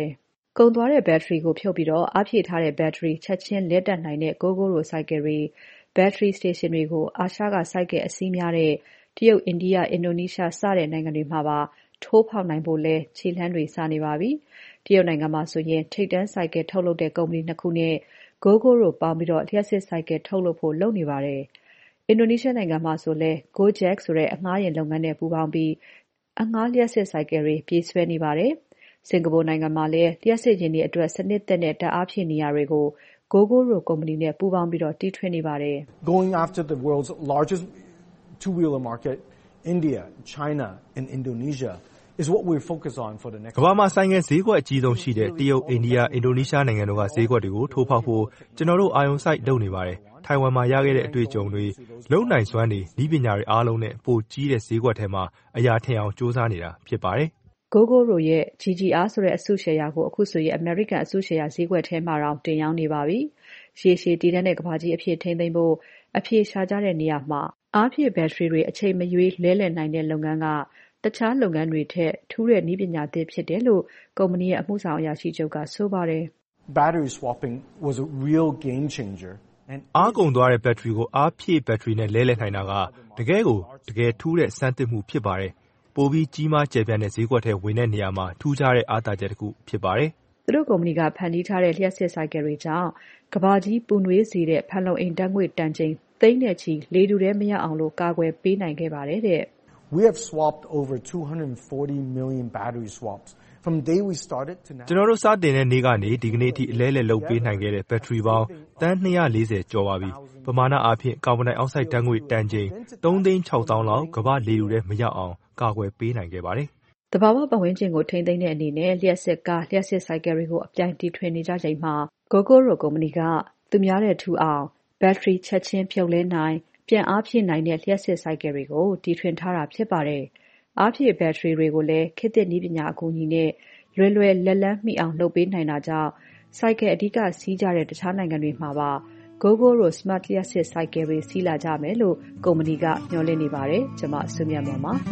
ကုန်သွားတဲ့ဘက်ထရီကိုဖြုတ်ပြီးတော့အားဖြည့်ထားတဲ့ဘက်ထရီချက်ချင်းလဲတက်နိုင်တဲ့ Gogoro ဆိုင်ကယ်တွေဘက်ထရီစတေရှင်တွေကိုအာရှကဆိုင်ကယ်အစီးများတဲ့တရုတ်၊အိန္ဒိယ၊အင်ဒိုနီးရှားစတဲ့နိုင်ငံတွေမှာပါထိုးဖောက်နိုင်ဖို့လဲခြေလှမ်းတွေစနေပါပြီ။တရုတ်နိုင်ငံမှာဆိုရင်ထိပ်တန်းဆိုင်ကယ်ထုတ်လုပ်တဲ့ကုမ္ပဏီနှစ်ခုနဲ့ Gogoro ပေါင်းပြီးတော့လျှပ်စစ်ဆိုင်ကယ်ထုတ်လုပ်ဖို့လုပ်နေပါတယ်။အင်ဒိုနီးရှားနိုင်ငံမှာဆိုလဲ Gojek ဆိုတဲ့အငှားယာဉ်လုပ်ငန်းနဲ့ပူးပေါင်းပြီးအငှားလျှပ်စစ်ဆိုင်ကယ်တွေပြေးဆွဲနေပါတယ်။စင်ကာပူနိုင်ငံမှာလဲလျှပ်စစ်ယာဉ်တွေအတွက်စနစ်သစ်နဲ့ဓာတ်အားဖြည့်နေရာတွေကို Gogoro ကုမ္ပဏီနဲ့ပူးပေါင်းပြီးတော့တီထွင်နေပါတယ်။ Going after the world's largest two-wheeler market, India, China, and Indonesia is what we're focused on for the next. ကမ္ဘာမှာဆိုင်ကယ်ဈေးကွက်အကြီးဆုံးရှိတဲ့တရုတ်၊အိန္ဒိယ၊အင်ဒိုနီးရှားနိုင်ငံတို့ကဈေးကွက်တွေကိုထိုးဖောက်ဖို့ကျွန်တော်တို့အာရုံစိုက်လုပ်နေပါတယ်။ထိုင်ဝမ်မှာရခဲ့တဲ့အတွေ့အကြုံတွေလုံနိုင်စွမ်းတွေနည်းပညာတွေအားလုံးနဲ့ပိုကြီးတဲ့ဈေးကွက်ထဲမှာအရာထင်အောင်စူးစမ်းနေတာဖြစ်ပါတယ်။ Gogoro ရဲ့ G G R ဆိုတဲ့အစုရှယ်ယာကိုအခုဆိုရင်အမေရိကန်အစုရှယ်ယာဈေးကွက်ထဲမှာတောင်တင်ရောင်းနေပါပြီ။ရေရှည်တည်တံ့တဲ့ကမ္ဘာကြီးအဖြစ်ထိန်းသိမ်းဖို့အဖြေရှာကြတဲ့နေရာမှာအားဖြည့်ဘက်ထရီတွေအချိန်မရွေးလဲလှယ်နိုင်တဲ့လုပ်ငန်းကတခြားလုပ်ငန်းတွေထက်ထူးတဲ့နည်းပညာသစ်ဖြစ်တယ်လို့ကုမ္ပဏီရဲ့အမှုဆောင်အရာရှိချုပ်ကဆိုပါတယ်။ Battery swapping was a real game changer. အားကုန်သွားတဲ့ဘက်ထရီကိုအားဖြည့်ဘက်ထရီနဲ့လဲလှယ်နိုင်တာကတကယ်ကိုတကယ်ထူးတဲ့စမ်းသစ်မှုဖြစ်ပါတယ်။ပိုပြီးကြီးမားကျယ်ပြန့်တဲ့ဈေးကွက်ထဲဝင်တဲ့နေရာမှာထူးခြားတဲ့အားသာချက်တစ်ခုဖြစ်ပါတယ်။သူတို့ကုမ္ပဏီကဖန်တီးထားတဲ့လျှပ်စစ်ဆိုင်ကယ်တွေကြောင့်ကမ္ဘာကြီးပူနွေးစေတဲ့ဖန်လုံအိမ်ဓာတ်ငွေ့တန်ချိန်သိန်းနဲ့ချီလေထုထဲမရောက်အောင်လို့ကာကွယ်ပေးနိုင်ခဲ့ပါတယ်တဲ့။ We have swapped over two hundred forty million battery swaps from the day we started to now. ကျွန်တော်တို့စတင်တဲ့နေ့ကနေဒီကနေ့အထိအလဲလှယ်လုပ်ပေးနိုင်ခဲ့တဲ့ဘက်ထရီပေါင်းတန်းtwo hundred fortyကျော်ပါပြီ။ပမာဏအားဖြင့်ကာဗွန်ဒိုင်အောက်ဆိုက်ဓာတ်ငွေ့တန်ချိန်threeသိန်းsixသောင်းလောက်ကမ္ဘာလေထုထဲမရောက်အောင်ကာကွယ်ပေးနိုင်ခဲ့ပါတယ်။သဘာဝပတ်ဝန်းကျင်ကိုထိန်းသိမ်းတဲ့အနေနဲ့လျှပ်စစ်ကားလျှပ်စစ်ဆိုင်ကယ်တွေကိုအပြိုင်တီထွင်နေကြချိန်မှာ Gogoro ကုမ္ပဏီကသူများတဲ့ထူအောင်ဘက်ထရီချက်ချင်းဖြုတ်လဲနိုင်ပြန်အားဖြည့်နိုင်တဲ့လျှပ်စစ်ဆိုင်ကယ်တွေကိုတီထွင်ထားတာဖြစ်ပါတယ်။အားဖြည့်ဘက်ထရီတွေကိုလည်းခေတ်သစ်နည်းပညာအကူအညီနဲ့လွယ်လွယ်လက်လန်းမိအောင်လုပ်ပေးနိုင်တာကြောင့်ဆိုင်ကယ်အဓိကစီးကြတဲ့တခြားနိုင်ငံတွေမှာပါ Gogoro Smart လျှပ်စစ်ဆိုင်ကယ်တွေစီးလာကြမယ်လို့ကုမ္ပဏီကမျှော်လင့်နေပါတယ်။ကျွန်မစုမြတ်မွန်ပါ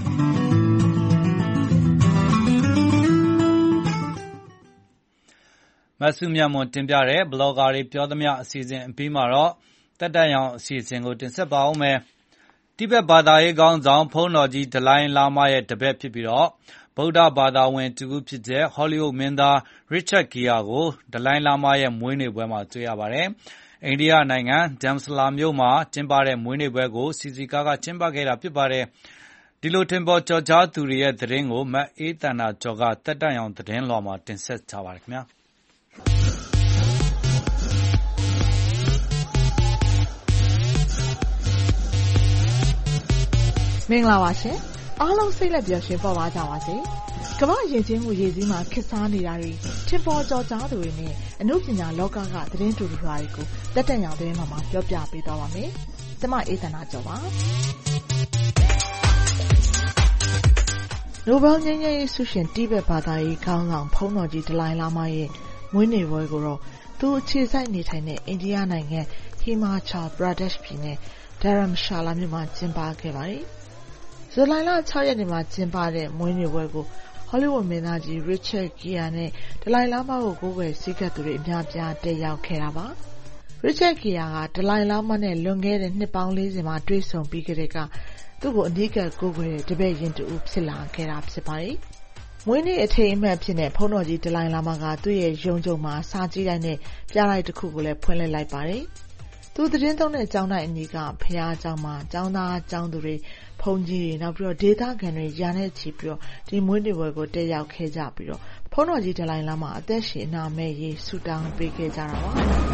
မဆုမြတ်မွန်တင်ပြတဲ့ဘလော့ဂါတွေပြောသမျှအစီအစဉ်အပြီးမှာတော့တက်တက်ရောင်အစီအစဉ်ကိုတင်ဆက်ပါဦးမယ်။တိဘက်ဘာသာရေးခေါင်းဆောင်ဘုန်းတော်ကြီးဒလိုင်းလာမာရဲ့တပည့်ဖြစ်ပြီးတော့ဗုဒ္ဓဘာသာဝင်တူဖြစ်တဲ့ဟောလိဝုဒ်မင်းသားရစ်ချတ်ဂီယာကိုဒလိုင်းလာမာရဲ့မွေးနေ့ပွဲမှာတွေ့ရပါတယ်။အိန္ဒိယနိုင်ငံဒမ်ဆလာမြို့မှာကျင်းပတဲ့မွေးနေ့ပွဲကိုစီစီကားကကျင်းပခဲ့တာဖြစ်ပါတယ်။ဒီလိုထင်ပေါ်ကျော်ကြားသူတွေရဲ့သတင်းကိုမအေးတန်တာကျော်ကတက်တက်ရောင်သတင်းလွှာမှာတင်ဆက်ထားပါတယ်ခင်ဗျာ။မင်္ဂလာပါရှင်အားလုံးစိတ်လက်ပျော်ရွှင်ပေါ်ပါကြပါစေကမ္ဘာယဉ်ကျေးမှုရည်စည်းမှာခေတ်စားနေတာတွေထင်ပေါ်ကျော်ကြားသူတွေနဲ့အမှုပညာလောကကသတင်းတူတူတွေကိုတက်တက်ရောင်သတင်းမှာပြောပြပေးသွားပါမယ်ကျွန်မအေးသန္တာကျော်ပါနိုဘယ်ငြိမ်းချမ်းရေးဆုရှင်တိဘက်ဘာသာရေးခေါင်းဆောင်ဘုန်းတော်ကြီးဒလိုင်းလာမာရဲ့မွေးနေ့ပွဲကိုတော့သူအခြေစိုက်နေထိုင်တဲ့အိန္ဒိယနိုင်ငံဟီမာချာပရာဒက်ရှ်ပြည်နယ်ဒရမ်ရှာလာမြို့မှာကျင်းပခဲ့ပါတယ်ဇူလိုင်လsixရက်နေ့မှာကျင်းပတဲ့မွေးနေ့ပွဲကိုဟောလိဝုဒ်မင်းသားကြီးရစ်ချတ်ဂီယာနဲ့ဒလိုင်းလာမာကိုကိုးကွယ်စည်းကပ်သူတွေအများပြားတက်ရောက်ခဲ့တာပါရစ်ချတ်ဂီယာကဒလိုင်းလာမာနဲ့လွန်ခဲ့တဲ့နှစ်ပေါင်းfortyမှာတွေ့ဆုံပြီးကြတဲ့ကသူ့ကိုအနီးကပ်ကိုးကွယ်တဲ့တပည့်ရင်တူဖြစ်လာခဲ့တာဖြစ်ပါတယ်မွေးနေ့အထိမ်းအမှတ်ဖြစ်တဲ့ဘုန်းတော်ကြီးဒလိုင်းလာမာကသူ့ရဲ့ရုံးချုပ်မှာစာကြည့်တိုင်းနဲ့ပြလိုက်တစ်ခုကိုလည်းဖွင့်လှစ်လိုက်ပါတယ်သူသတင်းသုံးတဲ့ကျောင်းတိုင်းအနီးကဖျားကျောင်းမှာကျောင်းသားကျောင်းသူတွေဖုန်ကြီးတွေနောက်ပြီးတော့ဒေသခံတွေရာနဲ့ချီပြီးတော့ဒီမွေးနေ့ပွဲကိုတက်ရောက်ခဲ့ကြပြီးတော့ဘုန်းတော်ကြီးဒလိုင်းလာမာအသက်ရှင်အနာမဲ့ရေးဆုတောင်းပေးခဲ့ကြတာပါ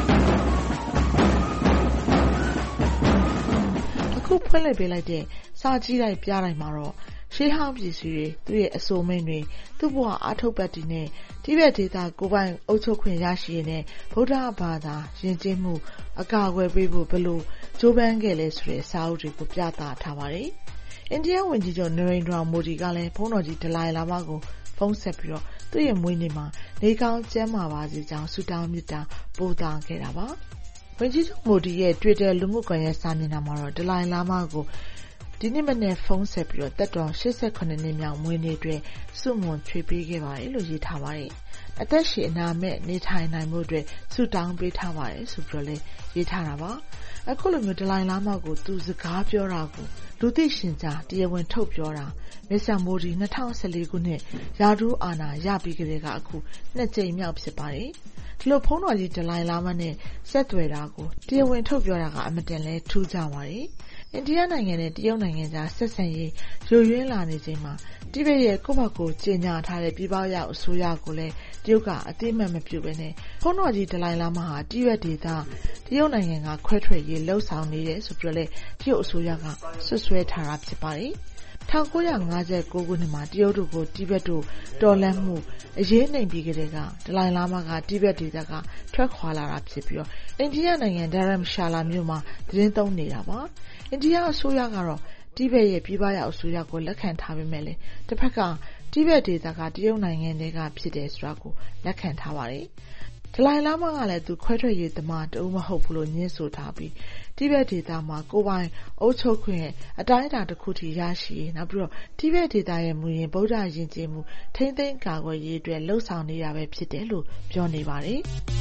အခုဖွင့်လှစ်ပေးလိုက်တဲ့စာကြည့်လိုက်ပြတိုင်းမှာတော့ရှေးဟောင်းပစ္စည်းတွေသူ့ရဲ့အဆိုမိန်တွေသူ့ဘဝအထုပ်ပတ်တည်နဲ့တိဘက်ဒေသကိုပိုင်အုပ်ချုပ်ခွင့်ရရှိရတဲ့ဗုဒ္ဓဘာသာယဉ်ကျေးမှုအကာအကွယ်ပေးဖို့ဘယ်လိုကြိုးပမ်းခဲ့လဲဆိုတဲ့စာအုပ်တွေကိုပြသထားပါတယ်။အိန္ဒိယဝန်ကြီးချုပ်နရိန္ဒရာမိုဒီကလည်းဘုန်းတော်ကြီးဒလိုင်းလာမာကိုဖုန်းဆက်ပြီးတော့သူ့ရဲ့မွေးနေ့မှာနေကောင်းကျန်းမာပါစေကြောင်းဆုတောင်းမေတ္တာပို့သခဲ့တာပါ။ဝန်ကြီးချုပ်မိုဒီရဲ့ Twitter လူမှုကွန်ရက်စာမျက်နှာမှာတော့ဒလိုင်းလာမာကိုဒီနေ့မနေ့ဖုန်းဆက်ပြီးတော့တက်တော်eighty-eightနှစ်မြောက်မွေးနေ့အတွက်ဆုမွန်ချွေးပေးခဲ့ပါတယ်လို့ရေးထားပါတယ်။အသက်ရှည်အနာမဲ့နေထိုင်နိုင်မှုတွေဆုတောင်းပေးထားပါတယ်ဆိုပြီးတော့လည်းရေးထားတာပါအခုလိုမျိုးဒလိုင်လာမာကိုသူစကားပြောတာကိုလူသိရှင်ကြားတရားဝင်ထုတ်ပြောတာမစ္စတာမိုဒီ၂၀၁၄ခုနှစ်ရာထူးအာဏာရပြီးကတည်းကအခုနှစ်ကြိမ်မြောက်ဖြစ်ပါတယ်ဒီလိုဖုန်းတော်ကြီးဒလိုင်လာမာနဲ့ဆက်သွယ်တာကိုတရားဝင်ထုတ်ပြောတာကအမတန်လဲထူးခြားပါတယ်အိန္ဒိယနိုင်ငံနဲ့တရုတ်နိုင်ငံကြားဆက်ဆံရေးယိုယွင်းလာနေချိန်မှာတိဘက်ရဲ့ကိုယ့်ဘက်ကိုကြေညာထားတဲ့ပြည်ပရောက်အစိုးရကိုလည်းတရုတ်ကအသိအမှတ်မပြုဘဲနဲ့ဖုန်းတော်ကြီးဒလိုင်လာမာဟာတိဘက်ဒေသတရုတ်နိုင်ငံကခွဲထွက်ရေးလှုပ်ဆောင်နေတယ်ဆိုပြီးတော့လေတရုတ်အစိုးရကဆွဆွဲထားတာဖြစ်ပါတယ်၁၉၅၉ခုနှစ်မှာတရုတ်တို့ကိုတိဘက်တို့တော်လှန်မှုအရေးနှိမ်ပြီးကတည်းကဒလိုင်လာမာကတိဘက်ဒေသကထွက်ခွာလာတာဖြစ်ပြီးတော့အိန္ဒိယနိုင်ငံဒါရမ်ရှာလာမြို့မှာသတင်းသုံးနေတာပါအိန္ဒိယအစိုးရကတော့တိဘက်ရဲ့ပြည်ပရောက်အစိုးရကိုလက်ခံထားပေမဲ့လည်းတစ်ဖက်ကတိဘက်ဒေသကတရုတ်နိုင်ငံတွေကဖြစ်တယ်ဆိုတာကိုလက်ခံထားပါတယ်ဒလိုင်လာမာကလည်းသူခွဲထွက်ရေးသမားတဦးမဟုတ်ဘူးလို့ညင်းဆိုထားပြီးတိဘက်ဒေသမှာကိုယ်ပိုင်အုပ်ချုပ်ခွင့်ရဲ့အတိုင်းအတာတစ်ခုထိရရှိရေးနောက်ပြီးတော့တိဘက်ဒေသရဲ့မူရင်းဗုဒ္ဓယဉ်ကျေးမှုထိမ့်သိမ်းကာကွယ်ရေးအတွက်လှုံ့ဆော်နေတာပဲဖြစ်တယ်လို့ပြောနေပါတယ်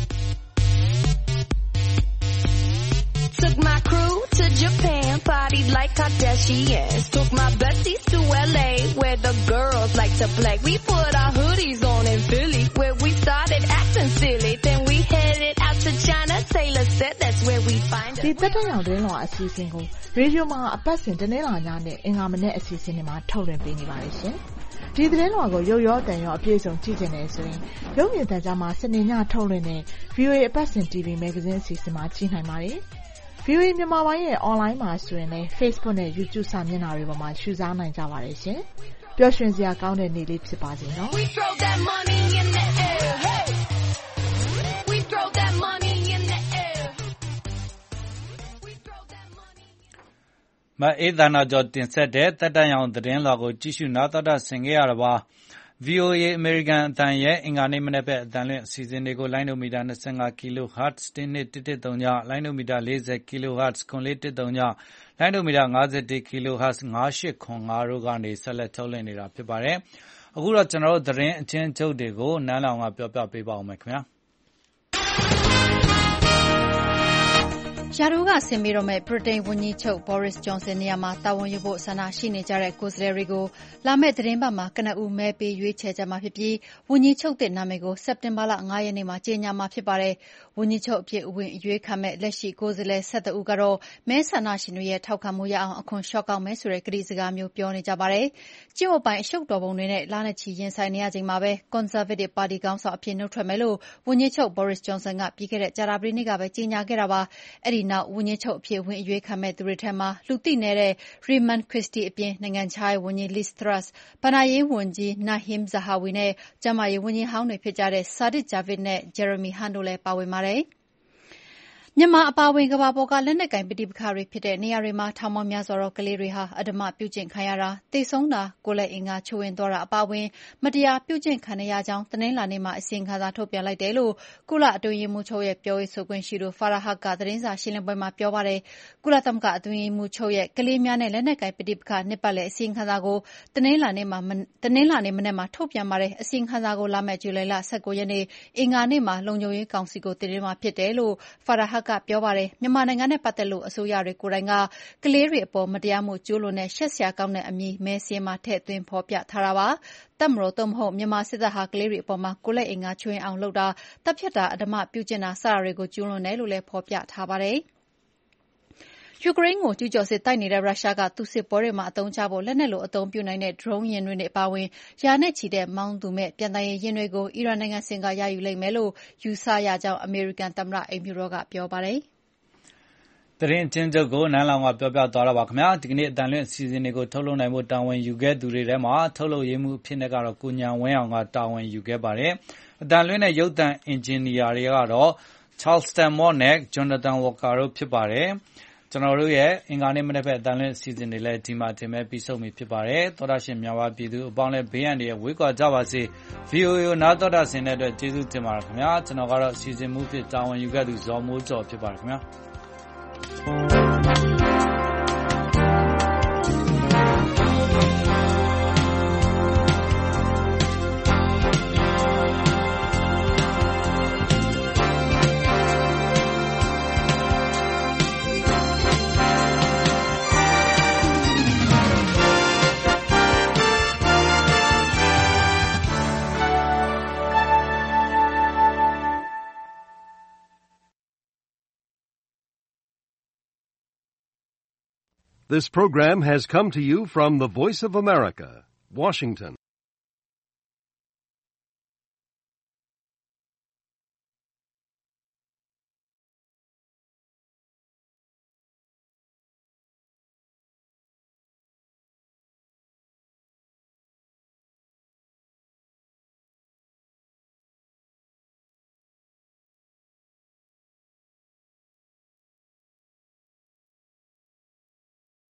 Took my crew to Japan, partied like Kardashians. Took my besties to L A, where the girls like to play. We put our hoodies on in Philly, where we started acting silly. Then we headed out to China. Taylor said that's where we find us. ဒီတက်တဲ့ရောင်တင်းလောအစီအစဉ်ကိုရေဒီယိုမှာအပတ်စဉ်တနေ့လာညနဲ့အင်္ဂါမနေ့အစီအစဉ်တွေမှာထုတ်လွှင့်ပေးနေပါတယ်ရှင်။ဒီသတင်းတော်ကိုရုပ်ရောတန်ရောအပြည့်စုံကြည့်ချင်တယ်ဆိုရင်ရုပ်မြင်သံကြားမှာစနေညထုတ်လွှင့်တဲ့ ဗွီအိုအေ အပတ်စဉ် တီဗီ မဂ္ဂဇင်းအစီအစဉ်မှာကြည့်နိုင်ပါတယ်။ဗွီအိုအေမြန်မာပိုင်းရဲ့ online မှာဆိုရင်လည်း Facebook နဲ့ YouTube စာမျက်နှာတွေပေါ်မှာရှုစားနိုင်ကြပါတယ်ရှင်။ပျော်ရွှင်စရာကောင်းတဲ့နေ့လေးဖြစ်ပါစေနော်။ We throw that money in the air. Hey. We throw that money in the air. We throw that money. မအေးသနာကျော်တင်ဆက်တဲ့တက်တန်ရောင်သတင်းလွှာကိုကြည့်ရှုနားတော်တာဆင်ခဲ့ရတာပါ။ဗွီအိုအေ အမေရိကန်အသံရဲ့အင်္ဂါနေ့မနက်ဘက်အသံလွှင့်အစီအစဉ်တွေကိုလိုင်းဒိုမီတာ၂၅ ကီလိုဟတ်ဇ် ၁၂၁၁၃ ညလိုင်းဒိုမီတာ၄၀ ကီလိုဟတ်ဇ် ၇၄၁၃ ညလိုင်းဒိုမီတာ၅၁ ကီလိုဟတ်ဇ် ၅၈၇၅ တို့ကနေဆက်လက်ထုတ်လွှင့်နေတာဖြစ်ပါတယ်။အခုတော့ကျွန်တော်တို့သတင်းအချင်းချုပ်တွေကိုနန်းလောင်ကပြောပြပေးပါဦးမယ်ခင်ဗျာ။ရာထူးကဆင်းပြီးတော့မဲ့ဗြိတိန်ဝန်ကြီးချုပ် Boris Johnson နေရာမှာတာဝန်ယူဖို့ဆန္ဒရှိနေကြတဲ့ကိုယ်စားလှယ်တွေကိုလာမယ့်သတင်းပတ်မှာကနဦးမဲပေးရွေးချယ်ကြမှာဖြစ်ပြီးဝန်ကြီးချုပ်တဲ့နာမည်ကိုစက်တင်ဘာလ၅ရက်နေ့မှာကြေညာမှာဖြစ်ပါတယ်။ဝန်ကြီးချုပ်အဖြစ်ဝင်အရွေးခံမဲ့လက်ရှိကိုယ်စားလှယ်၁၁ဦးကတော့မဲဆန္ဒရှင်တွေရဲ့ထောက်ခံမှုရအောင်အခွန်လျှော့ကောက်မယ်ဆိုတဲ့ကတိစကားမျိုးပြောနေကြပါတယ်။ကျင့်ဝတ်ပိုင်းအရှုပ်တော်ပုံတွေနဲ့လာနဲ့ချီရင်ဆိုင်နေရချိန်မှာပဲ Conservative ပါတီခေါင်းဆောင်အဖြစ်နှုတ်ထွက်မယ်လို့ဝန်ကြီးချုပ် Boris Johnson ကပြီးခဲ့တဲ့ကြာသပတေးနေ့ကပဲကြေညာခဲ့တာပါ။အဲဒီနောက်ဝန်ကြီးချုပ်အဖြစ်ဝင်အရွေးခံမဲ့သူတွေထဲမှာလူသိနေတဲ့ Raymond Christie အပြင်နိုင်ငံခြားရေးဝန်ကြီး Liz Truss, ဘဏ္ဍာရေးဝန်ကြီး Nadhim Zahawi နဲ့ကျန်းမာရေးဝန်ကြီးဟောင်းတွေဖြစ်ကြတဲ့ Sajid Javid နဲ့ Jeremy Hunt တို့လည်းပါဝင်ပါတယ်။မြန်မာအပါအဝင်ကမ္ဘာပေါ်ကလက်နက်ကိုင်ပဋိပက္ခတွေဖြစ်တဲ့နေရာတွေမှာထောင်ပေါင်းများစွာသောကလေးတွေဟာအဓမ္မပြုကျင့်ခံရတာ၊သေဆုံးတာ၊ကိုယ်လက်အင်္ဂါချို့ယွင်းသွားတာအပါအဝင်မတရားပြုကျင့်ခံနေရကြောင်းတနင်္လာနေ့မှာအစီရင်ခံစာထုတ်ပြန်လိုက်တယ်လို့ကုလအတွင်းရေးမှူးချုပ်ရဲ့ပြောရေးဆိုခွင့်ရှိသူ Farhan Haq ကသတင်းစာရှင်းလင်းပွဲမှာပြောပါတယ်။ကုလသမဂ္ဂအတွင်းရေးမှူးချုပ်ရဲ့ကလေးများနဲ့လက်နက်ကိုင်ပဋိပက္ခနှစ်ပတ်လည်အစီရင်ခံစာကိုတနင်္လာနေ့မှာတနင်္လာနေ့မနက်မှာထုတ်ပြန်ပါတယ်။အစီရင်ခံစာကိုလာမယ့်ဇူလိုင်လ၁၉ရက်နေ့အင်္ဂါနေ့မှာလုံခြုံရေးကောင်စီကိုတင်သွင်းမှာဖြစ်တယ်လို့ Farhan Haq ကပြောပါတယ်။မြန်မာနိုင်ငံနဲ့ပတ်သက်လို့အစိုးရတွေကိုယ်တိုင်ကကလေးတွေအပေါ်မတရားမှုကျူးလွန်တဲ့ရှက်စရာကောင်းတဲ့အမည်မဲစာရင်းမှာထည့်သွင်းဖော်ပြထားတာပါ။တပ်မတော်သို့မဟုတ်မြန်မာစစ်တပ်ဟာကလေးတွေအပေါ်မှာကိုယ်လက်အင်္ဂါချို့ယွင်းအောင်လုပ်တာ၊သတ်ဖြတ်တာ၊အဓမ္မပြုကျင့်တာစတာတွေကိုကျူးလွန်တယ်လို့လည်းဖော်ပြထားပါတယ်။ယူကရိန်းကိုကျူးကျော်စစ်တိုက်နေတဲ့ရုရှားကသူ့စစ်ပွဲတွေမှာအသုံးချဖို့လက်နက်လိုအသုံးပြုနိုင်တဲ့ဒရုန်းယာဉ်တွေအပါအဝင်ရာနဲ့ချီတဲ့မောင်းသူမဲ့ပျံသန်းယာဉ်တွေကိုအီရန်နိုင်ငံဆီကရယူလိမ့်မယ်လို့ယူဆရကြောင်းအမေရိကန်သမ္မတအိမ်ဖြူတော်ကပြောပါတယ်။သတင်းချင်းချုပ်ကိုနန်းလောင်ကပြောပြသွားတာပါခင်ဗျာဒီကနေ့အတန်လွင့်အစီအစဉ်တွေကိုထုတ်လုပ်နိုင်ဖို့တာဝန်ယူခဲ့သူတွေထဲမှာထုတ်လုပ်ရေးမှုအဖြစ်နဲ့ကတော့ကိုညာဝင်းအောင်ကတာဝန်ယူခဲ့ပါတယ်အတန်လွင့်တဲ့ရုပ်သံအင်ဂျင်နီယာတွေကတော့ Charles Stanmore နဲ့ Jonathan Walker တို့ဖြစ်ပါတယ်ကျွန်တော်တို့ရဲ့အင်္ဂါနေ့မနေ့ဖက်အတန်လွင့်အစီအစဉ်တွေလည်းဒီမှာတင်မဲ့ပြီးဆုံးပြီဖြစ်ပါတယ်သောတာရှင်များပါပြည်သူအပေါင်းလည်းဘေးရန်တွေဝေးကွာကြပါစေ ဗီအိုအေ နားတော်တာဆင်တဲ့အတွက်ကျေးဇူးတင်ပါတယ်ခင်ဗျာကျွန်တော်ကတော့အစီအစဉ်မှုဖြစ်တာဝန်ယူခဲ့သူဇော်မိုးကျော်ဖြစ်ပါတယ်ခင်ဗျာ This program has come to you from the Voice of America, Washington.